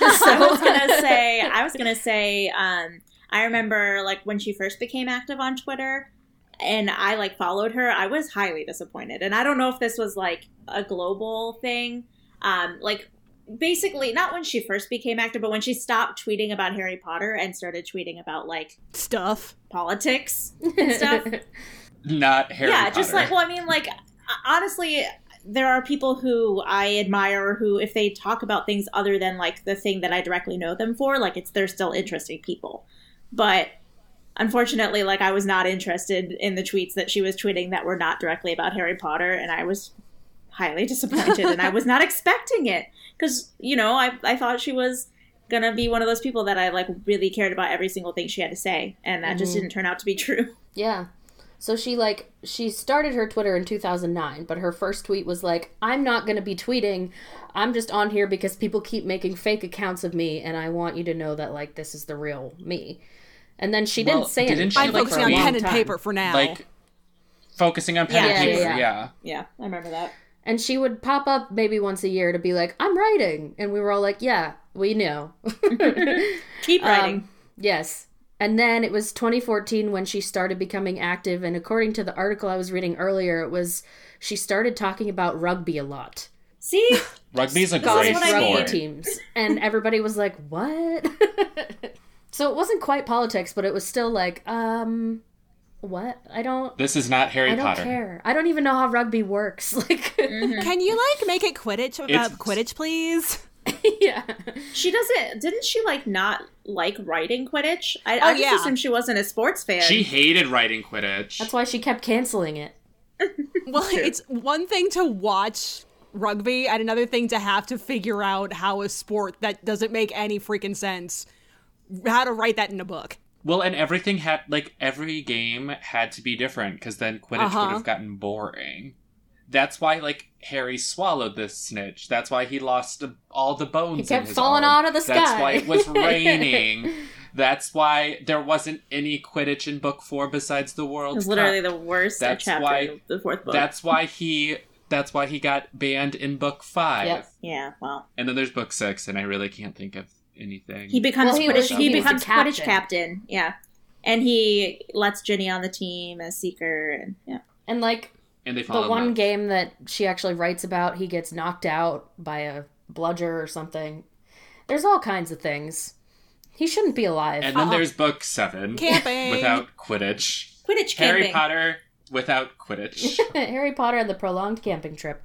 C: I was gonna say, I remember, like, when she first became active on Twitter, and I, like, followed her, I was highly disappointed. And I don't know if this was, like, a global thing. Like, basically, not when she first became active, but when she stopped tweeting about Harry Potter and started tweeting about, like...
B: stuff.
C: Politics and stuff.
D: Not Harry Potter.
C: Yeah, just, like, well, I mean, like, honestly... there are people who I admire who, if they talk about things other than like the thing that I directly know them for, like they're still interesting people. But unfortunately, like I was not interested in the tweets that she was tweeting that were not directly about Harry Potter, and I was highly disappointed, and I was not expecting it because, you know, I thought she was gonna be one of those people that I like really cared about every single thing she had to say, and that just didn't turn out to be true.
A: Yeah. So she started her Twitter in 2009, but her first tweet was like, I'm not going to be tweeting. I'm just on here because people keep making fake accounts of me, and I want you to know that, like, this is the real me. And then she didn't say anything.
B: I'm focusing on pen and paper for now.
D: Like, focusing on pen and paper, yeah.
C: Yeah, I remember that.
A: And she would pop up maybe once a year to be like, I'm writing. And we were all like, yeah, we know.
C: Keep writing.
A: Yes. And then it was 2014 when she started becoming active. And according to the article I was reading earlier, it was she started talking about rugby a lot.
C: See?
D: Rugby's a great sport.
A: Rugby teams. And everybody was like, what? So it wasn't quite politics, but it was still like, what?
D: This is not Harry Potter.
A: I don't care. I don't even know how rugby works. Like,
B: Can you, like, make it Quidditch about Quidditch, please?
A: Yeah.
C: She doesn't, didn't she, like, not like writing Quidditch? I just assumed she wasn't a sports fan.
D: She hated writing Quidditch.
A: That's why she kept canceling it.
B: Well, it's one thing to watch rugby and another thing to have to figure out how a sport that doesn't make any freaking sense, how to write that in a book.
D: Well, and everything had, like, every game had to be different, because then Quidditch would have gotten boring. That's why, like, Harry swallowed this snitch. That's why he lost all the bones in his arm.
A: He kept falling out of the sky.
D: That's why it was raining. That's why there wasn't any Quidditch in book 4 besides the World Cup.
C: It was literally the worst chapter of the 4th book.
D: That's why he got banned in book 5.
A: Yep.
C: Yeah, well.
D: And then there's book 6, and I really can't think of anything.
C: He becomes Quidditch captain. Yeah. And he lets Ginny on the team as Seeker, and yeah.
A: And like,
D: and they
A: the one game that she actually writes about, he gets knocked out by a bludger or something. There's all kinds of things. He shouldn't be alive.
D: And then there's book 7.
B: Camping.
D: Without Quidditch.
C: Quidditch
D: Harry
C: camping.
D: Potter without Quidditch.
A: Harry Potter and the prolonged camping trip.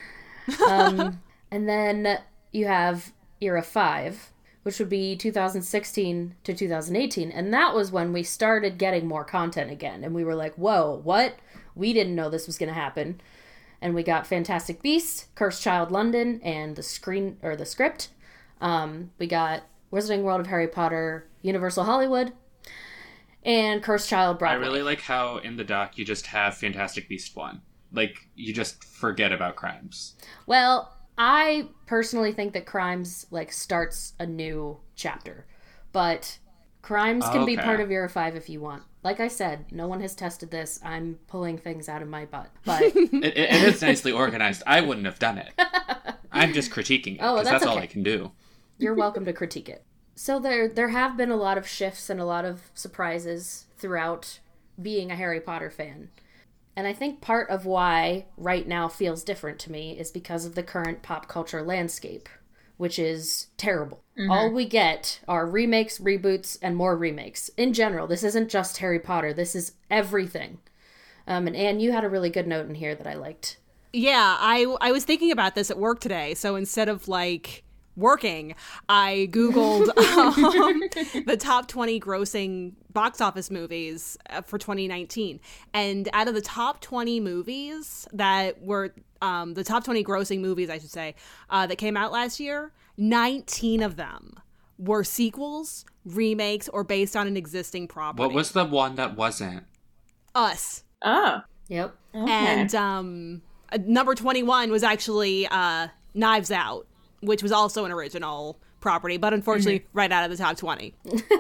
A: And then you have Era 5, which would be 2016 to 2018. And that was when we started getting more content again. And we were like, whoa, what? We didn't know this was going to happen. And we got Fantastic Beasts, Cursed Child London, and the script. We got Wizarding World of Harry Potter, Universal Hollywood, and Cursed Child Broadway.
D: I really like how in the doc you just have Fantastic Beast 1. Like, you just forget about Crimes.
A: Well, I personally think that Crimes, like, starts a new chapter. But Crimes can be part of Era 5 if you want. Like I said, no one has tested this. I'm pulling things out of my butt. But
D: it is nicely organized. I wouldn't have done it. I'm just critiquing it, because that's all I can do.
A: You're welcome to critique it. So there have been a lot of shifts and a lot of surprises throughout being a Harry Potter fan. And I think part of why right now feels different to me is because of the current pop culture landscape, which is terrible. Mm-hmm. All we get are remakes, reboots, and more remakes. In general, this isn't just Harry Potter. This is everything. And Anne, you had a really good note in here that I liked.
B: Yeah, I was thinking about this at work today. So instead of, like, working, I Googled the top 20 grossing box office movies for 2019. And out of the top 20 movies that were, the top 20 grossing movies, I should say, that came out last year, 19 of them were sequels, remakes, or based on an existing property.
D: What was the one that wasn't?
B: Us.
C: Oh.
A: Yep.
C: Okay.
B: And number 21 was actually Knives Out, which was also an original property, but unfortunately right out of the top 20.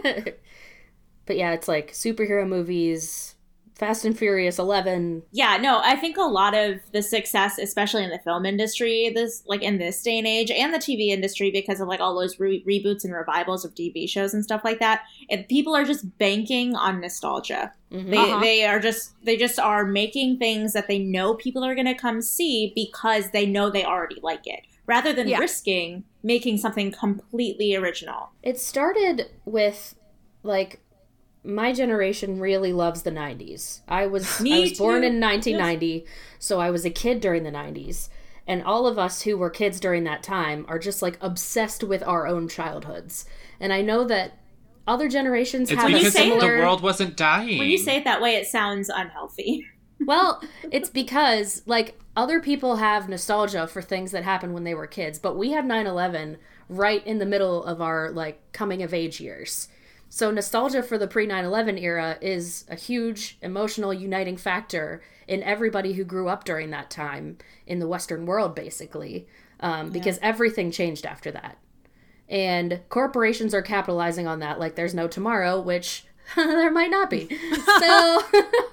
A: But yeah, it's like superhero movies, Fast and Furious 11.
C: Yeah, no, I think a lot of the success, especially in the film industry, in this day and age, and the TV industry, because of like all those reboots and revivals of TV shows and stuff like that, and people are just banking on nostalgia. Mm-hmm. They just are making things that they know people are going to come see because they know they already like it, rather than risking making something completely original.
A: It started with, like, my generation really loves the 90s. I was born in 1990, so I was a kid during the 90s. And all of us who were kids during that time are just like obsessed with our own childhoods. And I know that other generations have a similar...
D: the world wasn't dying.
C: When you say it that way, it sounds unhealthy.
A: Well, it's because, like, other people have nostalgia for things that happened when they were kids, but we have 9/11 right in the middle of our, like, coming-of-age years. So nostalgia for the pre-9/11 era is a huge emotional uniting factor in everybody who grew up during that time in the Western world, basically, because everything changed after that. And corporations are capitalizing on that like there's no tomorrow, which there might not be. So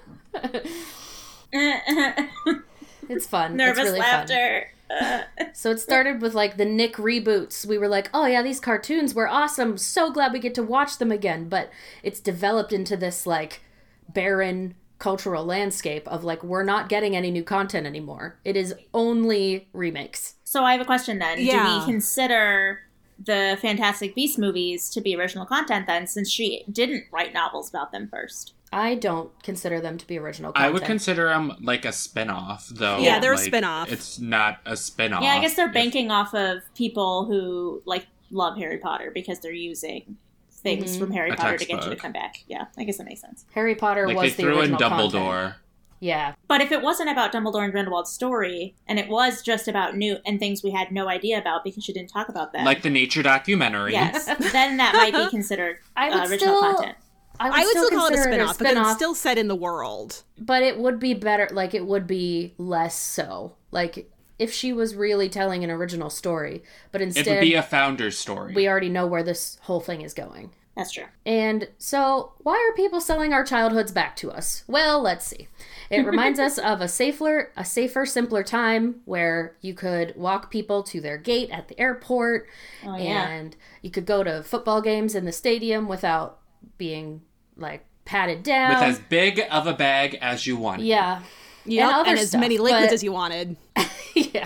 A: it's fun.
C: Nervous
A: it's really
C: laughter.
A: Fun. So it started with like the Nick reboots. We were like, oh yeah, these cartoons were awesome. So glad we get to watch them again. But it's developed into this like barren cultural landscape of like, we're not getting any new content anymore. It is only remakes.
C: So I have a question then. Yeah. Do we consider the Fantastic Beasts movies to be original content then, since she didn't write novels about them first?
A: I don't consider them to be original content.
D: I would consider them like a spin-off, though.
B: Yeah, they're
D: like,
B: a spin-off.
D: It's not a spin-off.
C: Yeah, I guess they're banking off of people who like love Harry Potter because they're using things from Harry Potter to get you to come back. Yeah, I guess that makes sense.
A: Harry Potter
D: like
A: was the original
D: content. They threw in Dumbledore.
A: Content. Yeah.
C: But if it wasn't about Dumbledore and Grindelwald's story, and it was just about Newt and things we had no idea about because you didn't talk about them.
D: Like the nature documentary.
C: Yes. Then that might be considered original content.
B: I would still call it a spin-off, because it's still set in the world.
A: But it would be better, like, it would be less so. Like, if she was really telling an original story, but instead...
D: It would be a founder's story.
A: We already know where this whole thing is going.
C: That's true.
A: And so, why are people selling our childhoods back to us? Well, let's see. It reminds us of a safer, simpler time where you could walk people to their gate at the airport, and you could go to football games in the stadium without being, like, patted down.
D: With as big of a bag as you wanted.
A: Yeah.
B: Yep, and as many liquids as you wanted.
A: Yeah.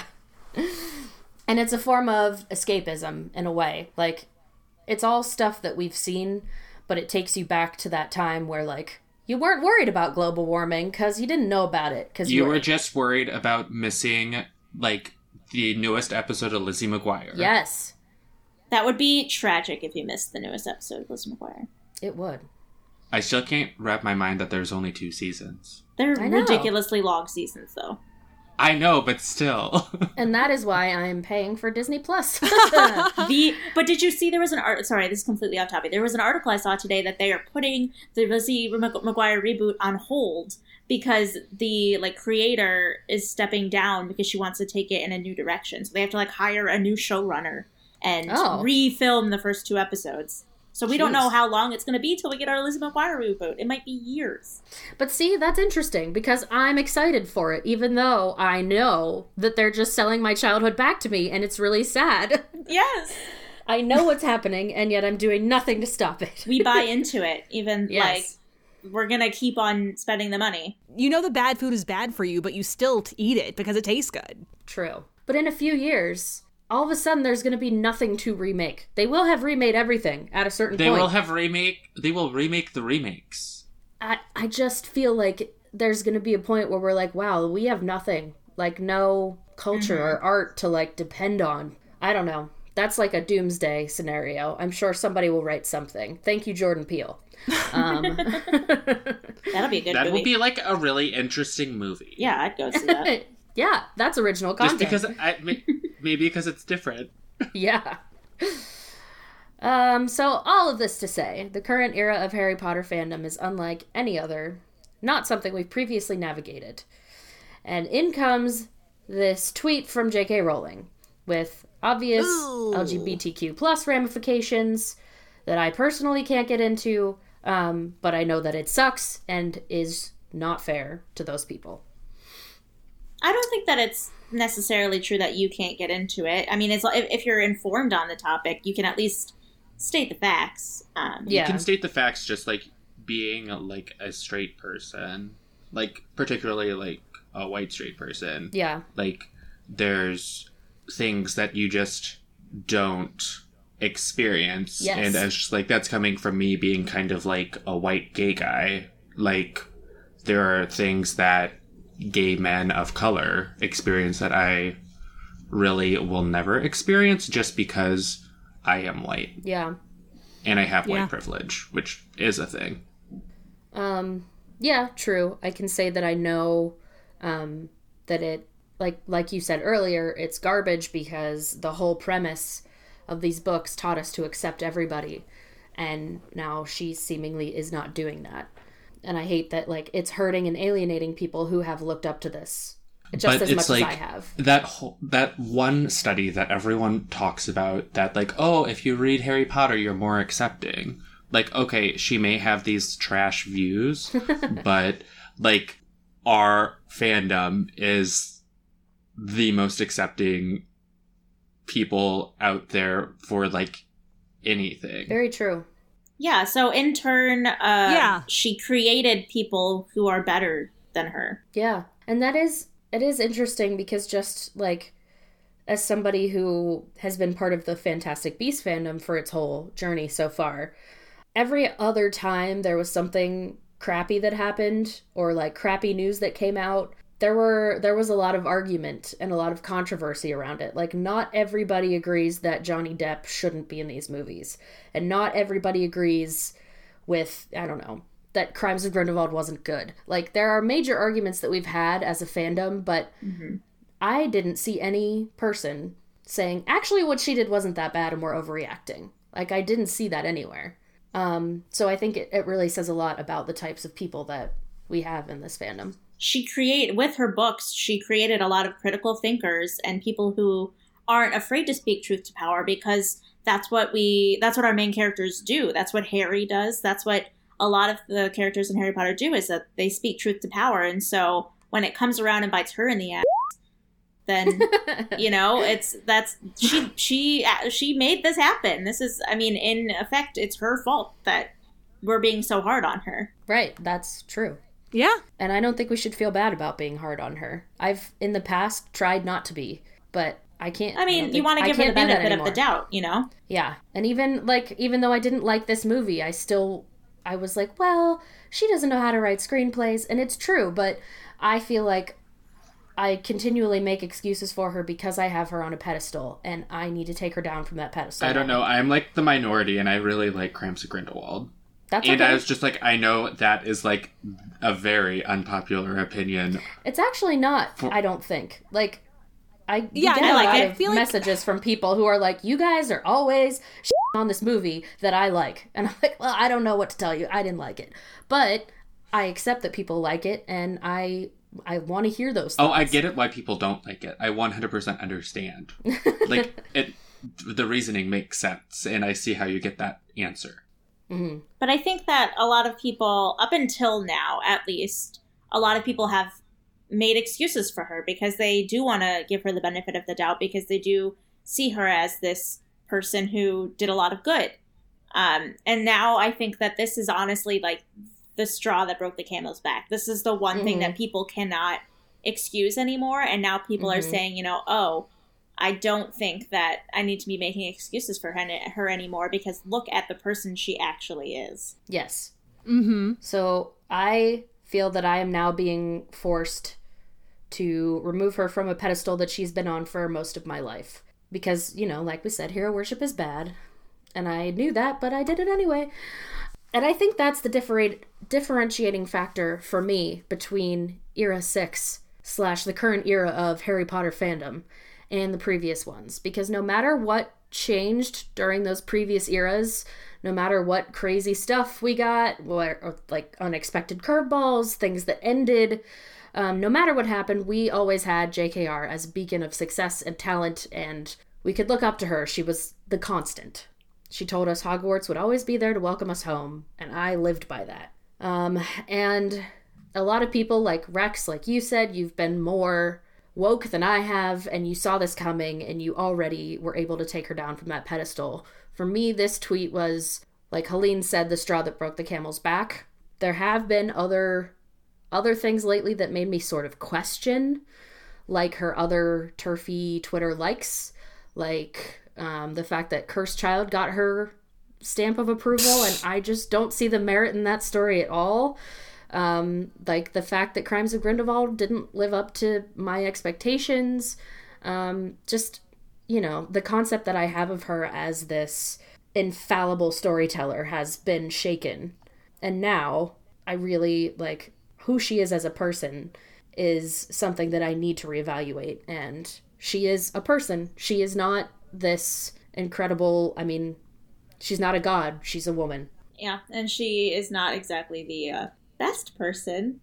A: And it's a form of escapism, in a way. Like, it's all stuff that we've seen, but it takes you back to that time where, like, you weren't worried about global warming because you didn't know about it. Cause
D: you were just worried about missing, like, the newest episode of Lizzie McGuire.
A: Yes.
C: That would be tragic if you missed the newest episode of Lizzie McGuire.
A: It would.
D: I still can't wrap my mind that there's only 2 seasons.
C: They're ridiculously long seasons, though.
D: I know, but still.
A: And that is why I'm paying for Disney Plus.
C: But did you see there was an sorry, this is completely off topic. There was an article I saw today that they are putting the Lizzie McGuire reboot on hold because the creator is stepping down because she wants to take it in a new direction. So they have to hire a new showrunner and refilm the first 2 episodes. So we don't know how long it's going to be till we get our Lizzie McGuire reboot. It might be years.
A: But see, that's interesting because I'm excited for it, even though I know that they're just selling my childhood back to me, and it's really sad.
C: Yes.
A: I know what's happening, and yet I'm doing nothing to stop it.
C: We buy into it, even we're going to keep on spending the money.
B: You know the bad food is bad for you, but you still eat it because it tastes good.
A: True. But in a few years... all of a sudden, there's going to be nothing to remake. They will have remade everything at a certain point.
D: They will remake the remakes.
A: I just feel like there's going to be a point where we're like, wow, we have nothing. Like, no culture or art to, depend on. I don't know. That's like a doomsday scenario. I'm sure somebody will write something. Thank you, Jordan Peele.
C: That'll be a good movie.
D: That would be, a really interesting movie.
C: Yeah, I'd go see that.
A: Yeah, that's original content.
D: Just because maybe because it's different.
A: Yeah. So all of this to say, the current era of Harry Potter fandom is unlike any other, not something we've previously navigated. And in comes this tweet from J.K. Rowling with obvious LGBTQ plus ramifications that I personally can't get into, but I know that it sucks and is not fair to those people.
C: I don't think that it's necessarily true that you can't get into it. I mean, it's if you're informed on the topic, you can at least state the facts.
D: You can state the facts just being a straight person, particularly a white straight person.
A: Yeah.
D: There's things that you just don't experience.
A: Yes.
D: And as just that's coming from me being kind of a white gay guy. There are things that gay men of color experience that I really will never experience just because I am white.
A: Yeah.
D: And I have white privilege, which is a thing.
A: Yeah, true. I can say that I know that it, like you said earlier, it's garbage because the whole premise of these books taught us to accept everybody. And now she seemingly is not doing that. And I hate that, like, it's hurting and alienating people who have looked up to this just as much as I have.
D: That one study that everyone talks about that, like, oh, if you read Harry Potter, you're more accepting. Like, okay, she may have these trash views, but, like, our fandom is the most accepting people out there for, like, anything.
A: Very true.
C: Yeah, so in turn, she created people who are better than her.
A: Yeah, and it is interesting because just, like, as somebody who has been part of the Fantastic Beasts fandom for its whole journey so far, every other time there was something crappy that happened or, like, crappy news that came out, there was a lot of argument and a lot of controversy around it. Like, not everybody agrees that Johnny Depp shouldn't be in these movies. And not everybody agrees with, I don't know, that Crimes of Grindelwald wasn't good. Like, there are major arguments that we've had as a fandom, but I didn't see any person saying, actually, what she did wasn't that bad and we're overreacting. Like, I didn't see that anywhere. So I think it really says a lot about the types of people that we have in this fandom.
C: With her books, she created a lot of critical thinkers and people who aren't afraid to speak truth to power, because that's what our main characters do. That's what Harry does. That's what a lot of the characters in Harry Potter do, is that they speak truth to power. And so when it comes around and bites her in the ass, then, you know, she made this happen. This is, I mean, in effect, it's her fault that we're being so hard on her.
A: Right. That's true.
B: Yeah.
A: And I don't think we should feel bad about being hard on her. I've, in the past, tried not to be, but I can't.
C: I mean, you want to give her the benefit of the doubt, you know?
A: Yeah. And even though I didn't like this movie, I was like, well, she doesn't know how to write screenplays, and it's true, but I feel like I continually make excuses for her because I have her on a pedestal, and I need to take her down from that pedestal.
D: I don't know. I'm, like, the minority, and I really like Crimes of Grindelwald.
A: That's
D: and
A: okay.
D: I was just like, I know that is, like, a very unpopular opinion.
A: It's actually not, I don't think. Like, I get
C: a lot
A: of messages from people who are like, you guys are always on this movie that I like. And I'm like, well, I don't know what to tell you. I didn't like it. But I accept that people like it, and I want to hear those thoughts.
D: Oh, I get it why people don't like it. I 100% understand. Like, the reasoning makes sense, and I see how you get that answer.
A: Mm-hmm.
C: But I think that a lot of people, up until now at least, a lot of people have made excuses for her because they do want to give her the benefit of the doubt, because they do see her as this person who did a lot of good. And now I think that this is honestly, like, the straw that broke the camel's back. This is the one thing that people cannot excuse anymore. And now people are saying, you know, oh, I don't think that I need to be making excuses for her anymore, because look at the person she actually is.
A: Yes.
B: Mm-hmm.
A: So I feel that I am now being forced to remove her from a pedestal that she's been on for most of my life. Because, you know, like we said, hero worship is bad. And I knew that, but I did it anyway. And I think that's the differentiating factor for me between Era 6 / the current era of Harry Potter fandom and the previous ones. Because no matter what changed during those previous eras, no matter what crazy stuff we got, or like unexpected curveballs, things that ended, no matter what happened, we always had JKR as a beacon of success and talent, and we could look up to her. She was the constant. She told us Hogwarts would always be there to welcome us home, and I lived by that. And a lot of people, like Rex, like you said, you've been more woke than I have, and you saw this coming, and you already were able to take her down from that pedestal. For me, this tweet was, like Helene said, the straw that broke the camel's back. There have been other things lately that made me sort of question, like her other turfy Twitter likes, like the fact that Cursed Child got her stamp of approval, and I just don't see the merit in that story at all. Like the fact that Crimes of Grindelwald didn't live up to my expectations. Just, you know, the concept that I have of her as this infallible storyteller has been shaken. And now I really, like, who she is as a person is something that I need to reevaluate. And she is a person. She is not this incredible, I mean, she's not a god. She's a woman.
C: Yeah, and she is not exactly the best person,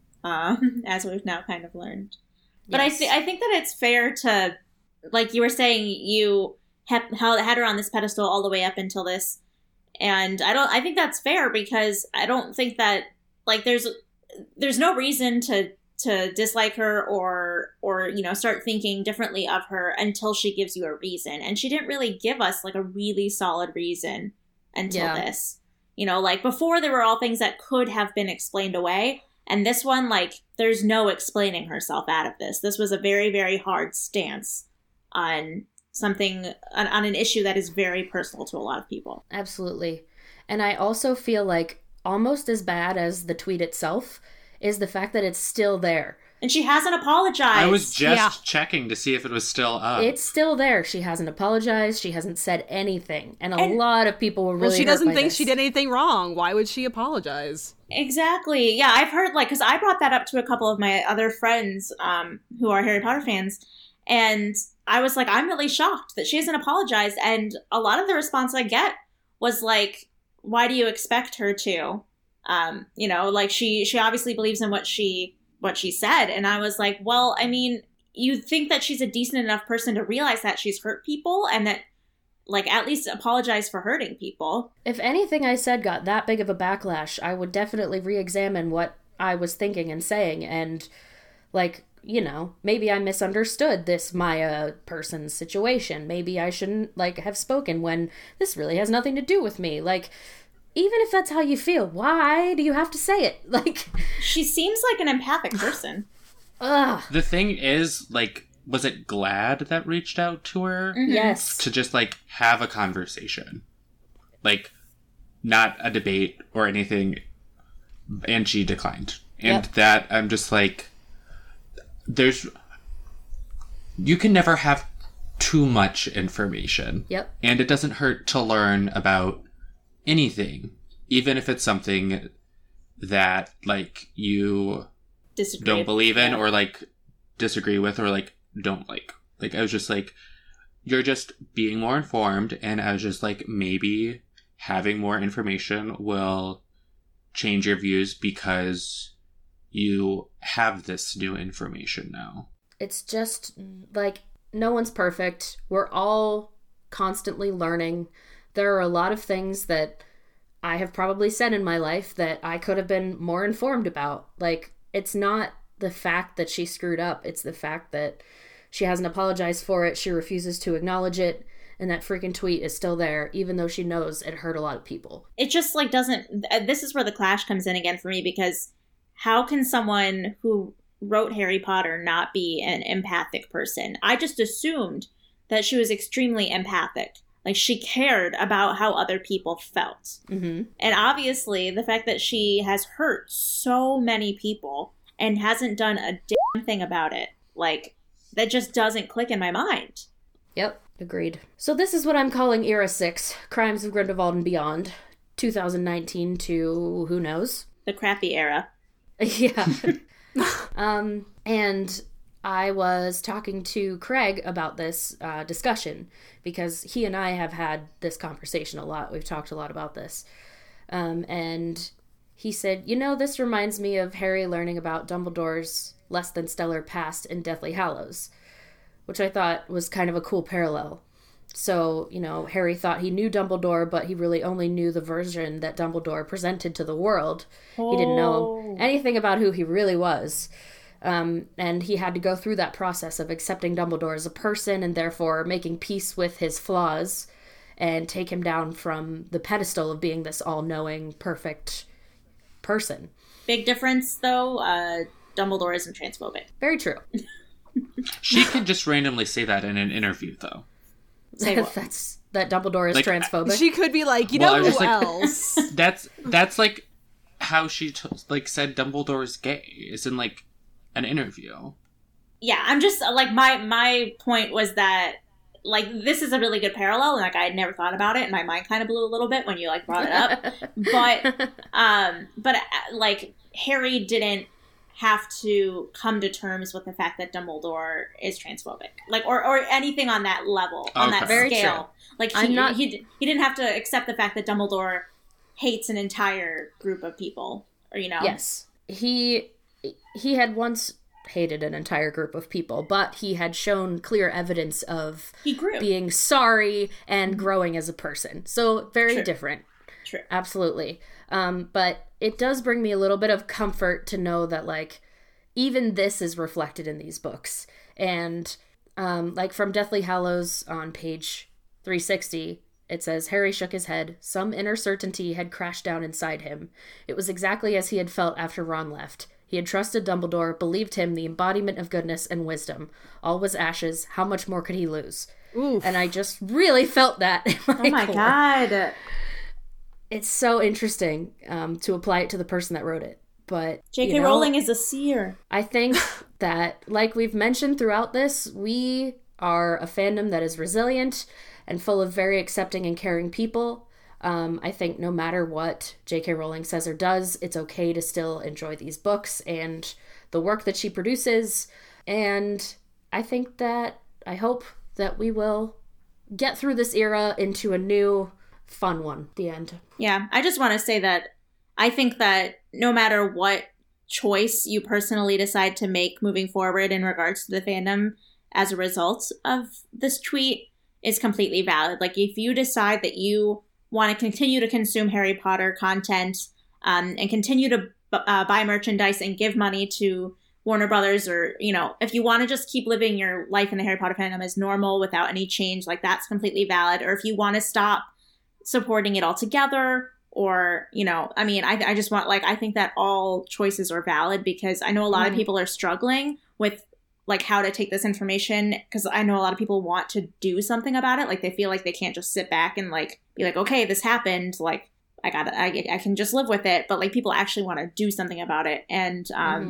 C: as we've now kind of learned. But yes. I think that it's fair to, like you were saying, you had her on this pedestal all the way up until this. And I think that's fair, because I don't think that, like, there's no reason to dislike her or, you know, start thinking differently of her until she gives you a reason. And she didn't really give us, like, a really solid reason until this. You know, like, before there were all things that could have been explained away. And this one, like, there's no explaining herself out of this. This was a very, very hard stance on something, on an issue that is very personal to a lot of people.
A: Absolutely. And I also feel like almost as bad as the tweet itself is the fact that it's still there.
C: And she hasn't apologized.
D: I was just checking to see if it was still up.
A: It's still there. She hasn't apologized. She hasn't said anything. And a lot of people were really
B: Well, she doesn't
A: hurt by
B: think
A: this.
B: she did anything wrong. Why would she apologize?
C: Exactly. Yeah, I've heard, like, because I brought that up to a couple of my other friends who are Harry Potter fans. And I was like, I'm really shocked that she hasn't apologized. And a lot of the response I get was like, why do you expect her to? You know, like, she obviously believes in what she said. And I was like, well, I mean, you think that she's a decent enough person to realize that she's hurt people and that, like, at least apologize for hurting people.
A: If anything I said got that big of a backlash, I would definitely re-examine what I was thinking and saying. And, like, you know, maybe I misunderstood this Maya person's situation. Maybe I shouldn't, like, have spoken when this really has nothing to do with me. Like, even if that's how you feel, why do you have to say it? Like,
C: she seems like an empathic person.
A: Ugh.
D: The thing is, like, was it GLAAD that reached out to her?
A: Mm-hmm. Yes.
D: To just, like, have a conversation. Like, not a debate or anything. And she declined. And that, I'm just like, you can never have too much information.
A: Yep.
D: And it doesn't hurt to learn about anything, even if it's something that, like, you don't believe in or, like, disagree with or, like, don't like. Like, I was just like, you're just being more informed, and I was just like, maybe having more information will change your views because you have this new information now.
A: It's just, like, no one's perfect. We're all constantly learning. There are a lot of things that I have probably said in my life that I could have been more informed about. Like, it's not the fact that she screwed up. It's the fact that she hasn't apologized for it. She refuses to acknowledge it. And that freaking tweet is still there, even though she knows it hurt a lot of people.
C: It just, like, doesn't... This is where the clash comes in again for me, because how can someone who wrote Harry Potter not be an empathic person? I just assumed that she was extremely empathic. Like, she cared about how other people felt.
A: Mm-hmm.
C: And obviously, the fact that she has hurt so many people and hasn't done a damn thing about it, like, that just doesn't click in my mind.
A: Yep, agreed. So this is what I'm calling Era 6, Crimes of Grindelwald and Beyond, 2019 to who knows?
C: The crappy era.
A: Yeah. And I was talking to Craig about this discussion because he and I have had this conversation a lot. We've talked a lot about this. And he said, you know, this reminds me of Harry learning about Dumbledore's less than stellar past in Deathly Hallows, which I thought was kind of a cool parallel. So, you know, Harry thought he knew Dumbledore, but he really only knew the version that Dumbledore presented to the world. He didn't know anything about who he really was. And he had to go through that process of accepting Dumbledore as a person and therefore making peace with his flaws and take him down from the pedestal of being this all-knowing, perfect person.
C: Big difference, though. Dumbledore isn't transphobic.
A: Very true.
D: She could just randomly say that in an interview, though.
A: That Dumbledore is like, transphobic.
B: She could be like, you know who else?
D: That's like how she said Dumbledore's gay is in like an interview.
C: yeah, I'm just like my point was that like this is a really good parallel, and like I had never thought about it, and my mind kind of blew a little bit when you like brought it up. But like Harry didn't have to come to terms with the fact that Dumbledore is transphobic, like or anything on that level, on that scale. Like he didn't have to accept the fact that Dumbledore hates an entire group of people, or you know.
A: Yes, he had once hated an entire group of people, but he had shown clear evidence of being sorry and growing as a person. So very different.
C: True.
A: Absolutely. But it does bring me a little bit of comfort to know that like even this is reflected in these books. And like from Deathly Hallows on page 360, it says, Harry shook his head. Some inner certainty had crashed down inside him. It was exactly as he had felt after Ron left. He had trusted Dumbledore, believed him the embodiment of goodness and wisdom. All was ashes. How much more could he lose?
B: Oof.
A: And I just really felt that in my core.
C: God.
A: It's so interesting to apply it to the person that wrote it. But
C: J.K. Rowling is a seer.
A: I think that, like we've mentioned throughout this, we are a fandom that is resilient and full of very accepting and caring people. I think no matter what J.K. Rowling says or does, it's okay to still enjoy these books and the work that she produces. And I hope that we will get through this era into a new, fun one at the end.
C: Yeah, I just want to say that I think that no matter what choice you personally decide to make moving forward in regards to the fandom as a result of this tweet is completely valid. Like, if you decide that you want to continue to consume Harry Potter content and continue to buy merchandise and give money to Warner Brothers, or, you know, if you want to just keep living your life in the Harry Potter fandom as normal without any change, like, that's completely valid. Or if you want to stop supporting it altogether, or, you know, I mean, I just want, like, I think that all choices are valid, because I know a lot of people are struggling with like how to take this information, because I know a lot of people want to do something about it. Like, they feel like they can't just sit back and like be like, okay, this happened, like I can just live with it. But like, people actually want to do something about it. And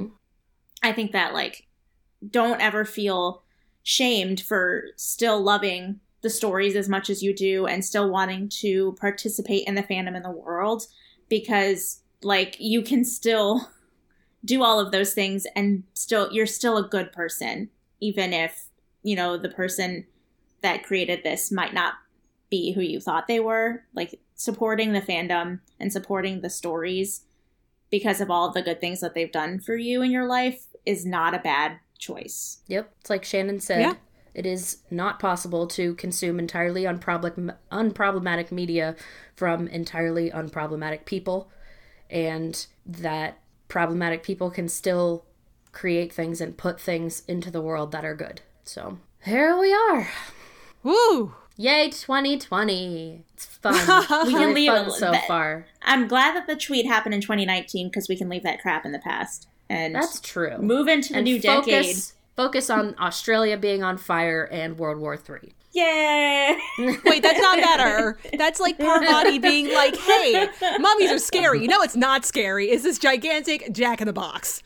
C: I think that, like, don't ever feel shamed for still loving the stories as much as you do and still wanting to participate in the fandom in the world, because like, you can still do all of those things and you're still a good person, even if, you know, the person that created this might not be who you thought they were. Like, supporting the fandom and supporting the stories because of all of the good things that they've done for you in your life is not a bad choice.
A: Yep. It's like Shannon said, it is not possible to consume entirely unproblematic media from entirely unproblematic people, and that problematic people can still create things and put things into the world that are good. So here we are.
B: Woo!
A: Yay, 2020. It's fun.
C: We can leave it
A: so far.
C: I'm glad that the tweet happened in 2019, because we can leave that crap in the past. And
A: that's true.
C: Move into the new decade.
A: Focus on Australia being on fire and World War III.
C: Yeah.
B: Wait, that's not better. That's like Parvati being like, hey, mummies are scary. You know it's not scary. It's this gigantic Jack-in-the-Box.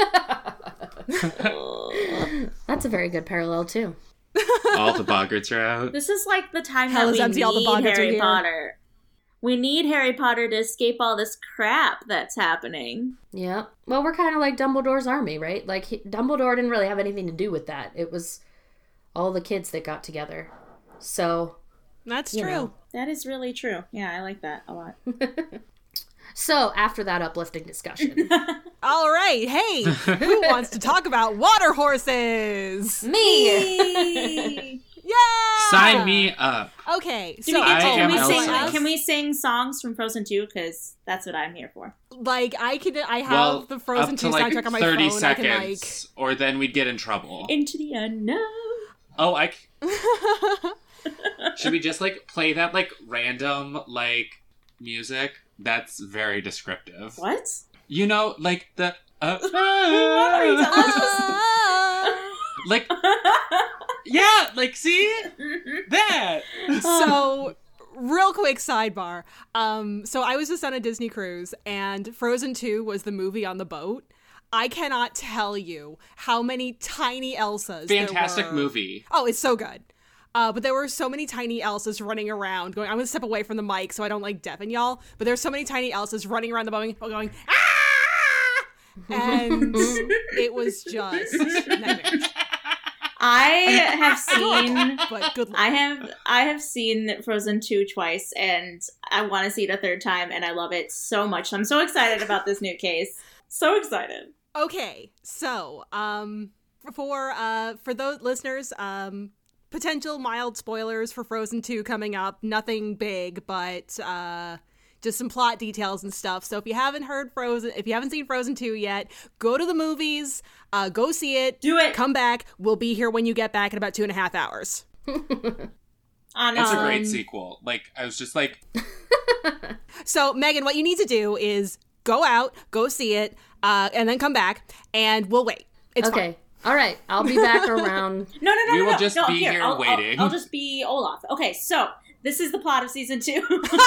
A: That's a very good parallel, too.
D: All the boggarts are out.
C: This is like the time that we need Harry Potter. We need Harry Potter to escape all this crap that's happening.
A: Yeah. Well, we're kind of like Dumbledore's army, right? Like, Dumbledore didn't really have anything to do with that. It was all the kids that got together. So
B: that's true. Know.
C: That is really true. Yeah, I like that a lot.
B: So
A: after that uplifting discussion,
B: all right, hey, who wants to talk about water horses?
A: Me.
B: Yeah.
D: Sign me up.
B: Okay,
C: so can we sing songs from Frozen 2? Because that's what I'm here for.
B: Like, I have the Frozen 2 soundtrack on my 30 phone.
D: 30 seconds, or then we'd get in trouble.
C: Into the unknown.
D: Oh, should we just like play that like random like music? That's very descriptive.
C: What?
D: You know, like the like yeah, like see that.
B: So real quick sidebar. So I was just on a Disney cruise, and Frozen 2 was the movie on the boat. I cannot tell you how many tiny Elsas
D: Fantastic
B: there were.
D: Movie.
B: Oh, it's so good. But there were so many tiny Elsas running around going, I'm going to step away from the mic so I don't like deafen y'all. But there's so many tiny Elsas running around the building going, ah! And it was just nightmare.
C: I have seen,
B: but good luck.
C: I have seen Frozen 2 twice, and I want to see it a third time, and I love it so much. I'm so excited about this new case. So excited.
B: Okay, so for those listeners, potential mild spoilers for Frozen 2 coming up. Nothing big, but just some plot details and stuff. So if you haven't seen Frozen 2 yet, go to the movies, go see it.
C: Do it.
B: Come back. We'll be here when you get back in about 2.5 hours.
D: It's a great sequel. Like, I was just like...
B: So, Megan, what you need to do is go out, go see it, and then come back, and we'll wait. It's
A: okay.
B: fine.
A: All right. I'll be back around.
C: No.
D: We will just be here waiting.
C: I'll just be Olaf. Okay, so this is the plot of season 2.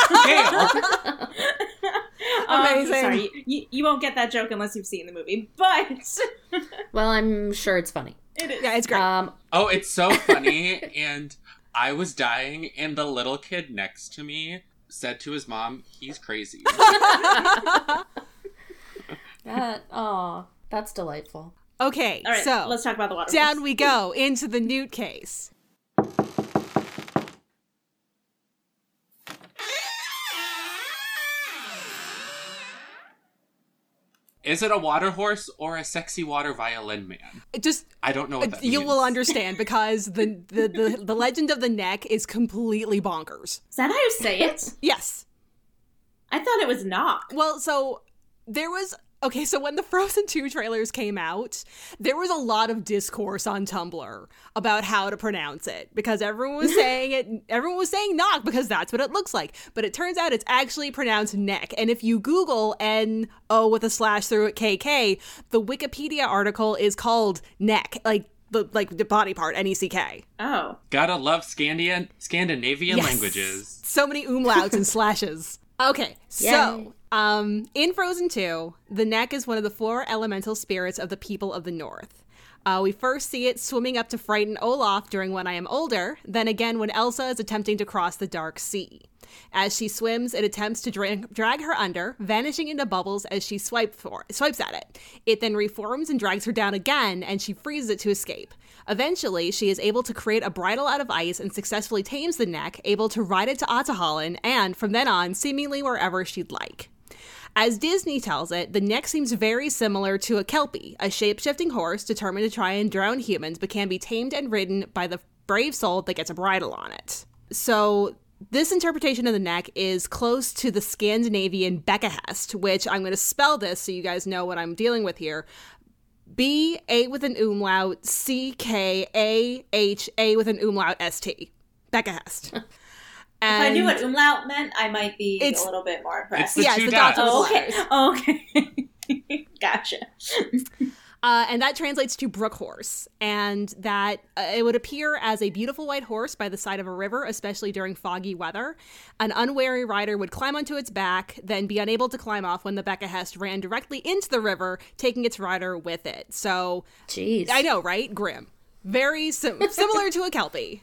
B: Amazing.
C: Sorry, you won't get that joke unless you've seen the movie, but...
A: Well, I'm sure it's funny.
C: It is.
B: Yeah, it's great.
D: Oh, it's so funny, and I was dying, and the little kid next to me said to his mom, he's crazy.
A: That's delightful.
B: Okay,
C: all right,
B: so
C: let's talk about the water.
B: Down we go into the Newt case.
D: Is it a water horse or a sexy water violin man? I don't know what that means.
B: You will understand because the legend of the neck is completely bonkers.
C: Is that how you say it?
B: Yes.
C: I thought it was not.
B: Well, so there was... Okay, so when the Frozen 2 trailers came out, there was a lot of discourse on Tumblr about how to pronounce it because everyone was saying it. Everyone was saying knock because that's what it looks like. But it turns out it's actually pronounced neck. And if you Google N-O with a slash through it KK, the Wikipedia article is called neck, like the body part, N-E-C-K.
C: Oh.
D: Gotta love Scandinavian languages.
B: So many umlauts and slashes. Okay, so... in Frozen 2, the neck is one of the 4 elemental spirits of the people of the North. We first see it swimming up to frighten Olaf during When I Am Older, then again when Elsa is attempting to cross the Dark Sea. As she swims, it attempts to drag her under, vanishing into bubbles as she swipes at it. It then reforms and drags her down again, and she freezes it to escape. Eventually, she is able to create a bridle out of ice and successfully tames the neck, able to ride it to Ahtohallan, and from then on, seemingly wherever she'd like. As Disney tells it, the neck seems very similar to a Kelpie, a shape-shifting horse determined to try and drown humans, but can be tamed and ridden by the brave soul that gets a bridle on it. So this interpretation of the neck is close to the Scandinavian Bekahest, which I'm going to spell this so you guys know what I'm dealing with here. B-A with an umlaut, C-K-A-H-A with an umlaut, S-T. Bekahest.
C: And if I knew what umlaut meant, I might be a little bit more impressed.
D: It's the two dots.
C: Okay. Gotcha.
B: And that translates to brook horse, and that it would appear as a beautiful white horse by the side of a river, especially during foggy weather. An unwary rider would climb onto its back, then be unable to climb off when the Bekahest ran directly into the river, taking its rider with it. So,
A: jeez,
B: I know, right? Grim. Very similar to a Kelpie,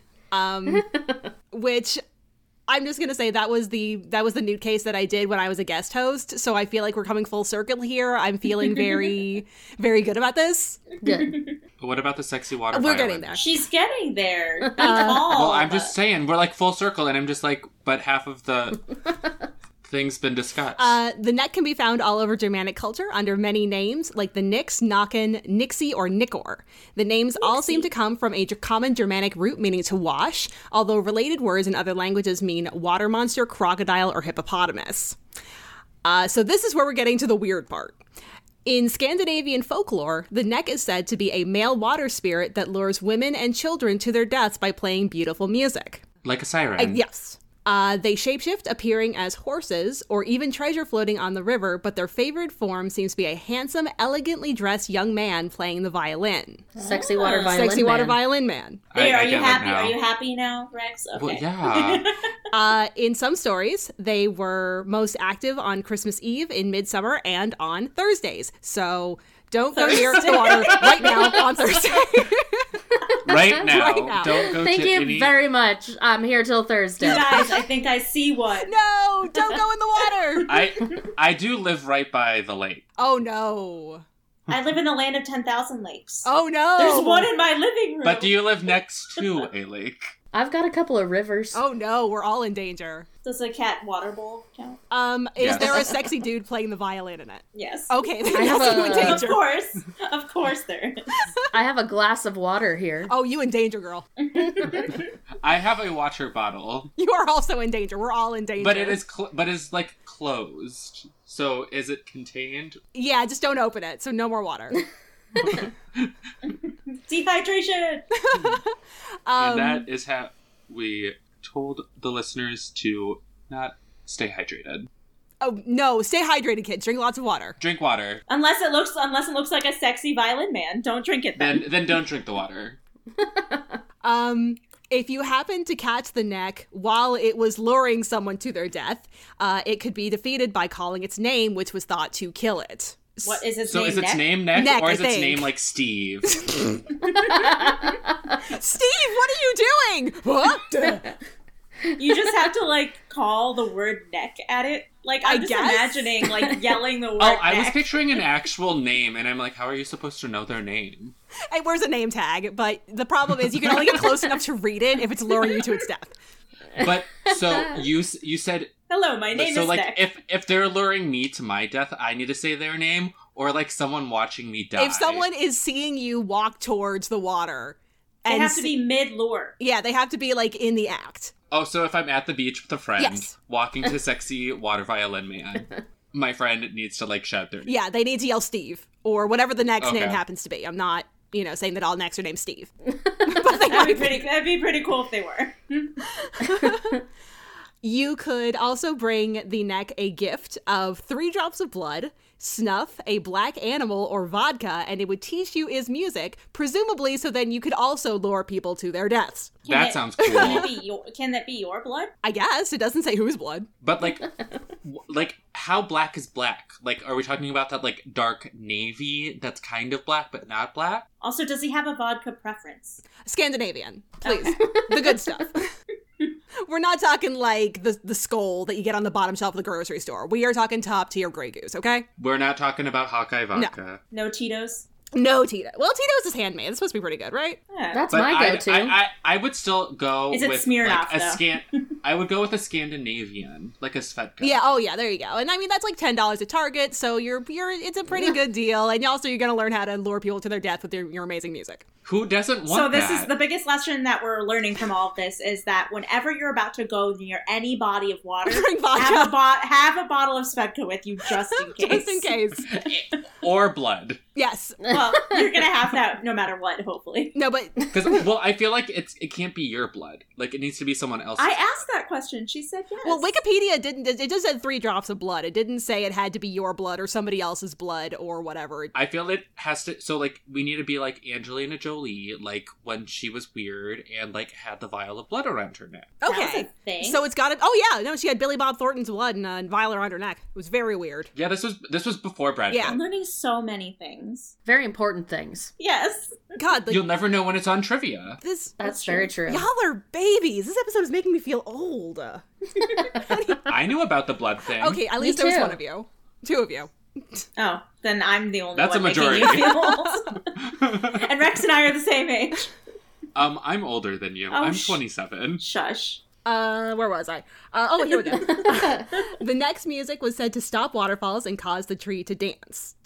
B: which... I'm just going to say that was the Newt case that I did when I was a guest host. So I feel like we're coming full circle here. I'm feeling very, very good about this.
A: Good.
D: But what about the sexy water
B: We're
D: violin?
B: getting there.
C: She's getting there.
D: Well, I'm just saying, we're like full circle, and I'm just like, but half of the thing's been discussed.
B: The neck can be found all over Germanic culture under many names, like the Nix, Naken, Nixie, or Nickor. The names all seem to come from a common Germanic root meaning to wash, although related words in other languages mean water monster, crocodile, or hippopotamus. So this is where we're getting to the weird part. In Scandinavian folklore, the neck is said to be a male water spirit that lures women and children to their deaths by playing beautiful music.
D: Like a siren.
B: Yes. They shapeshift, appearing as horses or even treasure floating on the river, but their favorite form seems to be a handsome, elegantly dressed young man playing the violin.
A: Sexy water violin man.
B: Sexy water violin man.
C: Are you happy? Are you happy now, Rex? Okay.
D: Well, yeah.
B: In some stories, they were most active on Christmas Eve, in Midsummer, and on Thursdays. So Don't go near the water right now on Thursday.
D: Right now. Don't go
A: Thank
D: to
A: you
D: any...
A: very much. I'm here till Thursday.
C: You guys, I think I see one.
B: No, don't go in the water.
D: I do live right by the lake.
B: Oh, no.
C: I live in the land of 10,000 lakes.
B: Oh, no.
C: There's one in my living room.
D: But do you live next to a lake?
A: I've got a couple of rivers.
B: Oh, no. We're all in danger.
C: Does a cat water bowl count?
B: Is
D: Yes.
B: there a sexy dude playing the violin in it?
C: Yes.
B: Okay, then
A: I have
B: yes, you in
A: a-
B: danger.
C: Of course there is.
A: I have a glass of water here.
B: Oh, you in danger, girl.
D: I have a water bottle,
B: You are also in danger. We're all in danger.
D: but it is like closed. So is it contained?
B: Yeah, just don't open it, so no more water.
C: Dehydration!
D: And that is how we told the listeners to not stay hydrated.
B: Oh, no. Stay hydrated, kids. Drink lots of water.
D: Drink water.
C: Unless it looks like a sexy violin man. Don't drink it then.
D: Then don't drink the water.
B: If you happen to catch the neck while it was luring someone to their death, it could be defeated by calling its name, which was thought to kill it.
C: What is its
D: So
C: name?
D: is its
C: Neck?
D: name Neck,
B: Neck,
D: or
B: I
D: is its
B: think.
D: name like Steve?
B: Steve, what are you doing? What?
C: You just have to like call the word neck at it. Like I'm just
B: guess.
C: imagining like yelling the word
D: Oh, I was
C: neck.
D: picturing an actual name, and I'm like, how are you supposed to know their name?
B: It wears a name tag, but the problem is you can only get close enough to read it if it's luring you to its death.
D: But so you said
C: Hello, my name
D: so
C: is
D: like
C: Neck.
D: if they're luring me to my death, I need to say their name, or like someone watching me die.
B: If someone is seeing you walk towards the water,
C: They
B: and
C: have to be mid-lure.
B: yeah, they have to be like in the act.
D: Oh, so if I'm at the beach with a friend,
B: Yes.
D: walking to sexy water violin man, my friend needs to like shout their name.
B: Yeah, they need to yell Steve or whatever the next
D: Okay.
B: name happens to be. I'm not, saying that all necks are named Steve.
C: That'd be pretty cool if they were.
B: You could also bring the neck a gift of 3 drops of blood, snuff, a black animal, or vodka, and it would teach you is music, presumably so then you could also lure people to their deaths.
D: That sounds cool.
C: Can that be your blood?
B: I guess. It doesn't say whose blood.
D: But like how black is black? Like, are we talking about that like dark navy that's kind of black but not black?
C: Also, does he have a vodka preference?
B: Scandinavian, please. The good stuff. We're not talking like the skull that you get on the bottom shelf of the grocery store. We are talking top tier Grey Goose, okay?
D: We're not talking about Hawkeye vodka.
C: No Tito's?
B: No Tito. Well, Tito's is handmade. It's supposed to be pretty good, right?
C: Yeah.
A: That's
D: But
A: my go-to.
D: I would still go
C: Is it
D: with
C: Smirnoff,
D: like,
C: though?
D: I would go with a Scandinavian, like a Svedka.
B: Yeah, oh yeah, there you go. And I mean that's like $10 at Target, so it's a pretty good deal. And also you're gonna learn how to lure people to their death with your amazing music.
D: Who doesn't want
C: So this
D: that?
C: is the biggest lesson that we're learning from all of this is that whenever you're about to go near any body of water,
B: Drink vodka.
C: have a bottle of Svedka with you just in case.
B: Just in case.
D: Or blood.
B: Yes.
C: Well, you're gonna have that no matter what, hopefully.
B: No, but
D: Because I feel like it can't be your blood. Like it needs to be someone else's.
C: I asked that question. She said yes.
B: well, Wikipedia didn't. It just said 3 drops of blood. It didn't say it had to be your blood or somebody else's blood or whatever.
D: I feel it has to. So like we need to be like Angelina Jolie, like when she was weird and like had the vial of blood around her neck.
C: That was
B: Okay.
C: a thing.
B: So it's got to. Oh yeah, no, she had Billy Bob Thornton's blood and vial around her neck. It was very weird.
D: Yeah, this was before Brad
B: Yeah.
C: I'm
D: Pitt.
C: learning so many things.
A: Very important things.
C: Yes.
B: God, like
D: You'll never know when it's on trivia.
B: this.
A: That's very true.
B: Y'all are babies. This episode is making me feel old.
D: I knew about the blood thing.
B: Okay, at least there was
A: too.
B: one of you. 2 of you.
C: Oh, then I'm the only
D: That's
C: one
D: a majority.
C: making you feel old. And Rex and I are the same age.
D: I'm older than you.
C: Oh,
D: I'm 27.
C: Shush.
B: Where was I? Here we go. The next music was said to stop waterfalls and cause the trees to dance.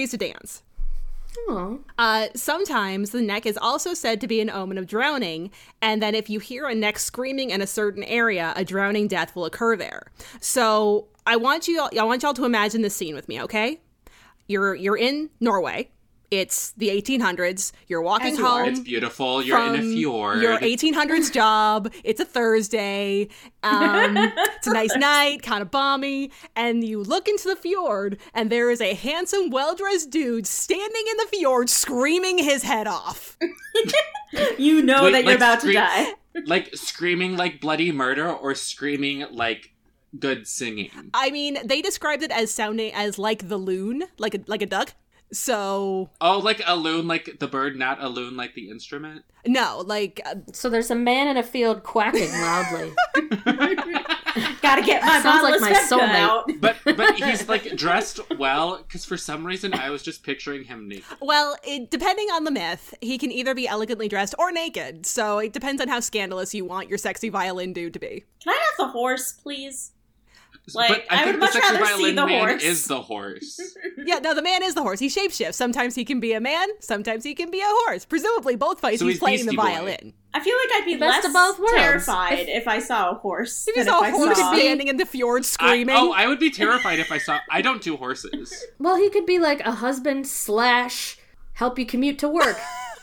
A: Aw.
B: Sometimes the neck is also said to be an omen of drowning, and then if you hear a neck screaming in a certain area, a drowning death will occur there. So I want y'all to imagine this scene with me, okay? You're in Norway. It's the 1800s. You're walking
C: As you are.
B: home.
D: It's beautiful. You're in a
B: from
D: fjord.
B: Your 1800s job. It's a Thursday. It's a nice night, kind of balmy, and you look into the fjord, and there is a handsome, well-dressed dude standing in the fjord, screaming his head off.
C: You know
D: Wait,
C: that you're
D: like
C: about
D: scream-
C: to die.
D: Like screaming like bloody murder or screaming like good singing.
B: I mean, they described it as sounding as like the loon, like a duck. So...
D: Oh, like a loon, like the bird, not a loon, like the instrument?
B: No, like...
A: So there's a man in a field quacking loudly.
C: Gotta get my
A: sounds like my soulmate
C: out.
D: But he's like dressed well, because for some reason I was just picturing him naked.
B: Well, depending on the myth, he can either be elegantly dressed or naked, so it depends on how scandalous you want your sexy violin dude to be.
C: Can I have the horse, please? Like,
D: but I
C: would
D: think
C: much
D: the sexy
C: rather see
D: violin
C: the
D: man
C: horse.
D: is the horse.
B: Yeah, no, the man is the horse. He shapeshifts. Sometimes he can be a man, sometimes he can be a horse. Presumably, both fights
D: So
B: he's playing
D: Beastie
B: the
D: Boy.
B: violin.
C: I feel like I'd be
A: Best
C: less
A: of both worlds.
C: terrified if I saw a horse.
B: If you
C: than
B: saw
C: if
B: a
C: I
B: horse
C: saw...
B: standing in the fjord screaming.
D: I would be terrified if I saw... I don't do horses.
A: Well, he could be like a husband / help you commute to work.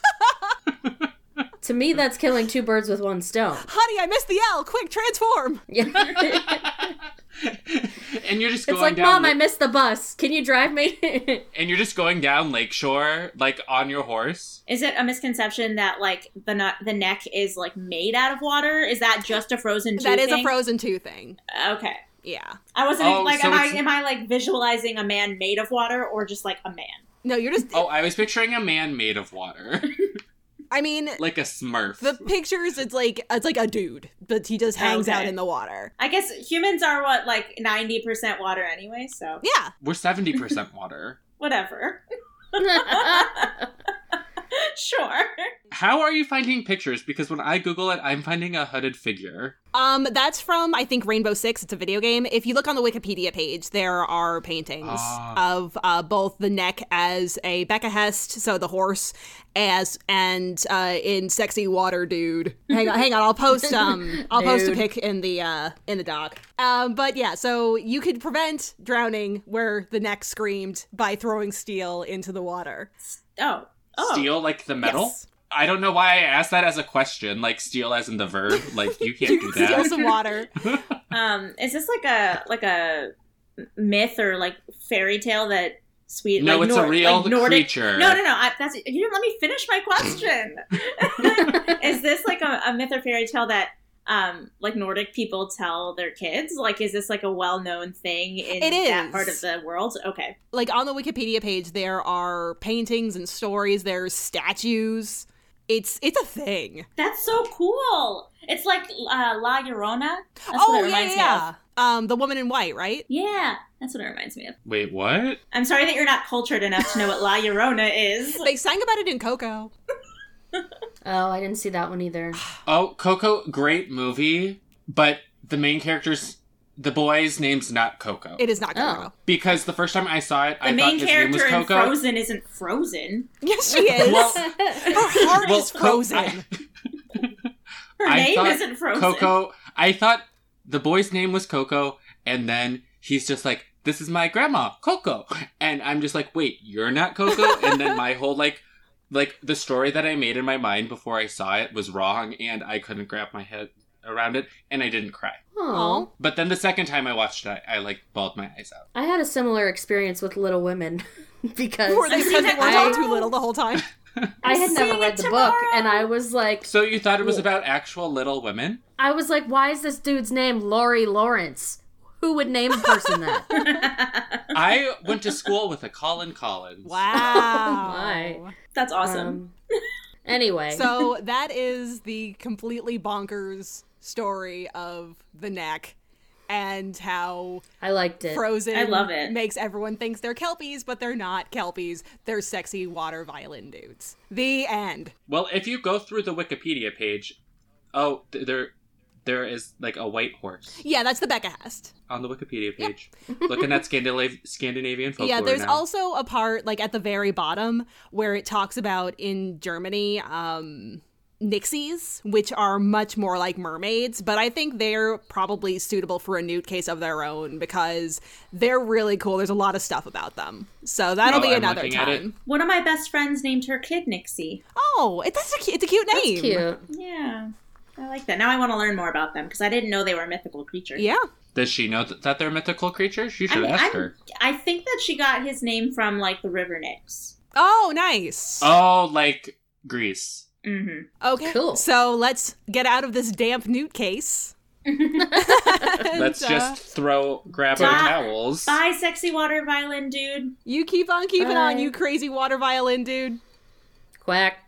A: To me, that's killing two birds with one stone.
B: Honey, I missed the L. Quick, transform.
A: Yeah.
D: And you're just
A: It's
D: going
A: like,
D: down...
A: Mom, I missed the bus. Can you drive me?
D: And you're just going down Lakeshore, like, on your horse.
C: Is it a misconception that, like, the neck is, like, made out of water? Is that just a Frozen 2
B: That
C: thing?
B: is a Frozen 2 thing.
C: Okay.
B: Yeah.
C: I wasn't, like,
D: so
C: am I, like, visualizing a man made of water or just, like, a man?
B: No, you're just...
D: Oh, I was picturing a man made of water.
B: I mean...
D: Like a Smurf.
B: The pictures, it's like a dude, but he just hangs out in the water.
C: I guess humans are, 90% water anyway, so...
B: Yeah.
D: We're 70% water.
C: Whatever. Sure.
D: How are you finding pictures? Because when I Google it, I'm finding a hooded figure.
B: That's from, I think, Rainbow Six. It's a video game. If you look on the Wikipedia page, there are paintings of both the neck as a Becca Hest, so the horse, and in sexy water dude. Hang on, I'll post a pic in the doc. But yeah, so you could prevent drowning where the neck screamed by throwing steel into the water.
C: Oh.
D: Steel, like the metal?
B: Yes.
D: I don't know why I asked that as a question, like steel as in the verb. Like, you can't do
B: Steal
D: that.
B: some water.
C: Is this like a myth or like fairy tale that sweet?
D: No,
C: like
D: it's a real
C: Nordic
D: creature.
C: No. You didn't let me finish my question. Is this like a myth or fairy tale that like Nordic people tell their kids? Like, is this like a well-known thing in that part of the world? Okay.
B: Like on the Wikipedia page, there are paintings and stories. There's statues. It's a thing.
C: That's so cool. It's like La Llorona. That's what it reminds me of.
B: The woman in white, right?
C: Yeah, that's what it reminds me of.
D: Wait, what?
C: I'm sorry that you're not cultured enough to know what La Llorona is.
B: They sang about it in Coco.
A: Oh, I didn't see that one either.
D: Oh, Coco, great movie, but the main character's, the boy's name's not Coco.
B: It is not Coco.
D: Because the first time I saw it, I thought his name was
C: The main character in
D: Coco.
C: Frozen isn't Frozen.
B: Yes, she is.
D: Well,
B: her heart is frozen.
C: Her name isn't Frozen.
D: Coco, I thought the boy's name was Coco, and then he's just like, this is my grandma, Coco. And I'm just like, wait, you're not Coco? And then my whole, like the story that I made in my mind before I saw it was wrong, and I couldn't wrap my head around it, and I didn't cry.
A: Aww.
D: But then the second time I watched it, I like bawled my eyes out.
A: I had a similar experience with Little Women because
B: they were all too little the whole time.
A: I had never read the book, and I was like...
D: So you thought it was about actual Little Women?
A: I was like, why is this dude's name Laurie Lawrence? Who would name a person that?
D: I went to school with a Colin Collins.
B: Wow.
A: My.
C: That's awesome.
A: Anyway.
B: So that is the completely bonkers story of the neck and how
A: I liked it.
B: Frozen
C: I love it.
B: makes everyone thinks they're Kelpies, but they're not Kelpies. They're sexy water violin dudes. The end.
D: Well, if you go through the Wikipedia page, there is like a white horse
B: Yeah, that's the Becca Hest.
D: on the Wikipedia page. Looking at Scandinavian folklore
B: Yeah, there's
D: now.
B: also a part, like, at the very bottom where it talks about, in Germany, nixies, which are much more like mermaids, but I think they're probably suitable for a newt case of their own because they're really cool. There's a lot of stuff about them. So that'll be
D: I'm
B: another
D: looking at it.
B: time.
C: One of my best friends named her kid Nixie.
B: Oh, it's a cute name.
A: That's cute.
C: Yeah. I like that. Now I want to learn more about them because I didn't know they were mythical creatures.
B: Yeah.
D: Does she know that they're mythical creatures? You should ask her.
C: I think that she got his name from, like, the River Nix.
B: Oh, nice.
D: Oh, like Greece.
C: Mm-hmm.
B: Okay.
A: Cool.
B: So let's get out of this damp newt case
D: Let's just grab our towels.
C: Bye, sexy water violin dude.
B: You keep on keeping on, you crazy water violin dude.
A: Quack.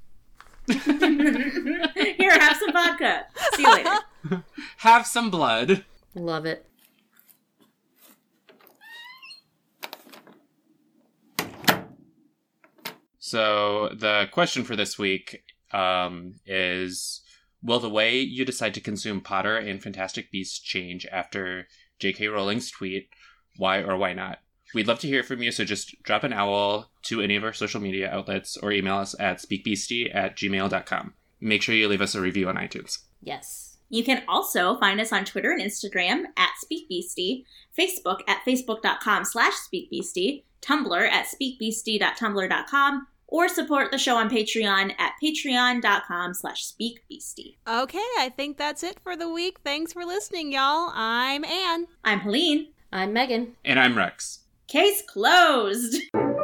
C: Here, have some vodka. See you later.
D: Have some blood.
A: Love it.
D: So the question for this week is, will the way you decide to consume Potter and Fantastic Beasts change after J.K. Rowling's tweet? Why or why not? We'd love to hear from you, so just drop an owl to any of our social media outlets or email us at speakbeastie@gmail.com. Make sure you leave us a review on iTunes.
A: Yes.
C: You can also find us on Twitter and Instagram at SpeakBeastie, Facebook at facebook.com/SpeakBeastie, Tumblr at speakbeastie.tumblr.com, or support the show on Patreon at patreon.com/SpeakBeastie.
B: Okay, I think that's it for the week. Thanks for listening, y'all. I'm Anne.
C: I'm Helene.
A: I'm Megan.
D: And I'm Rex.
C: Case closed.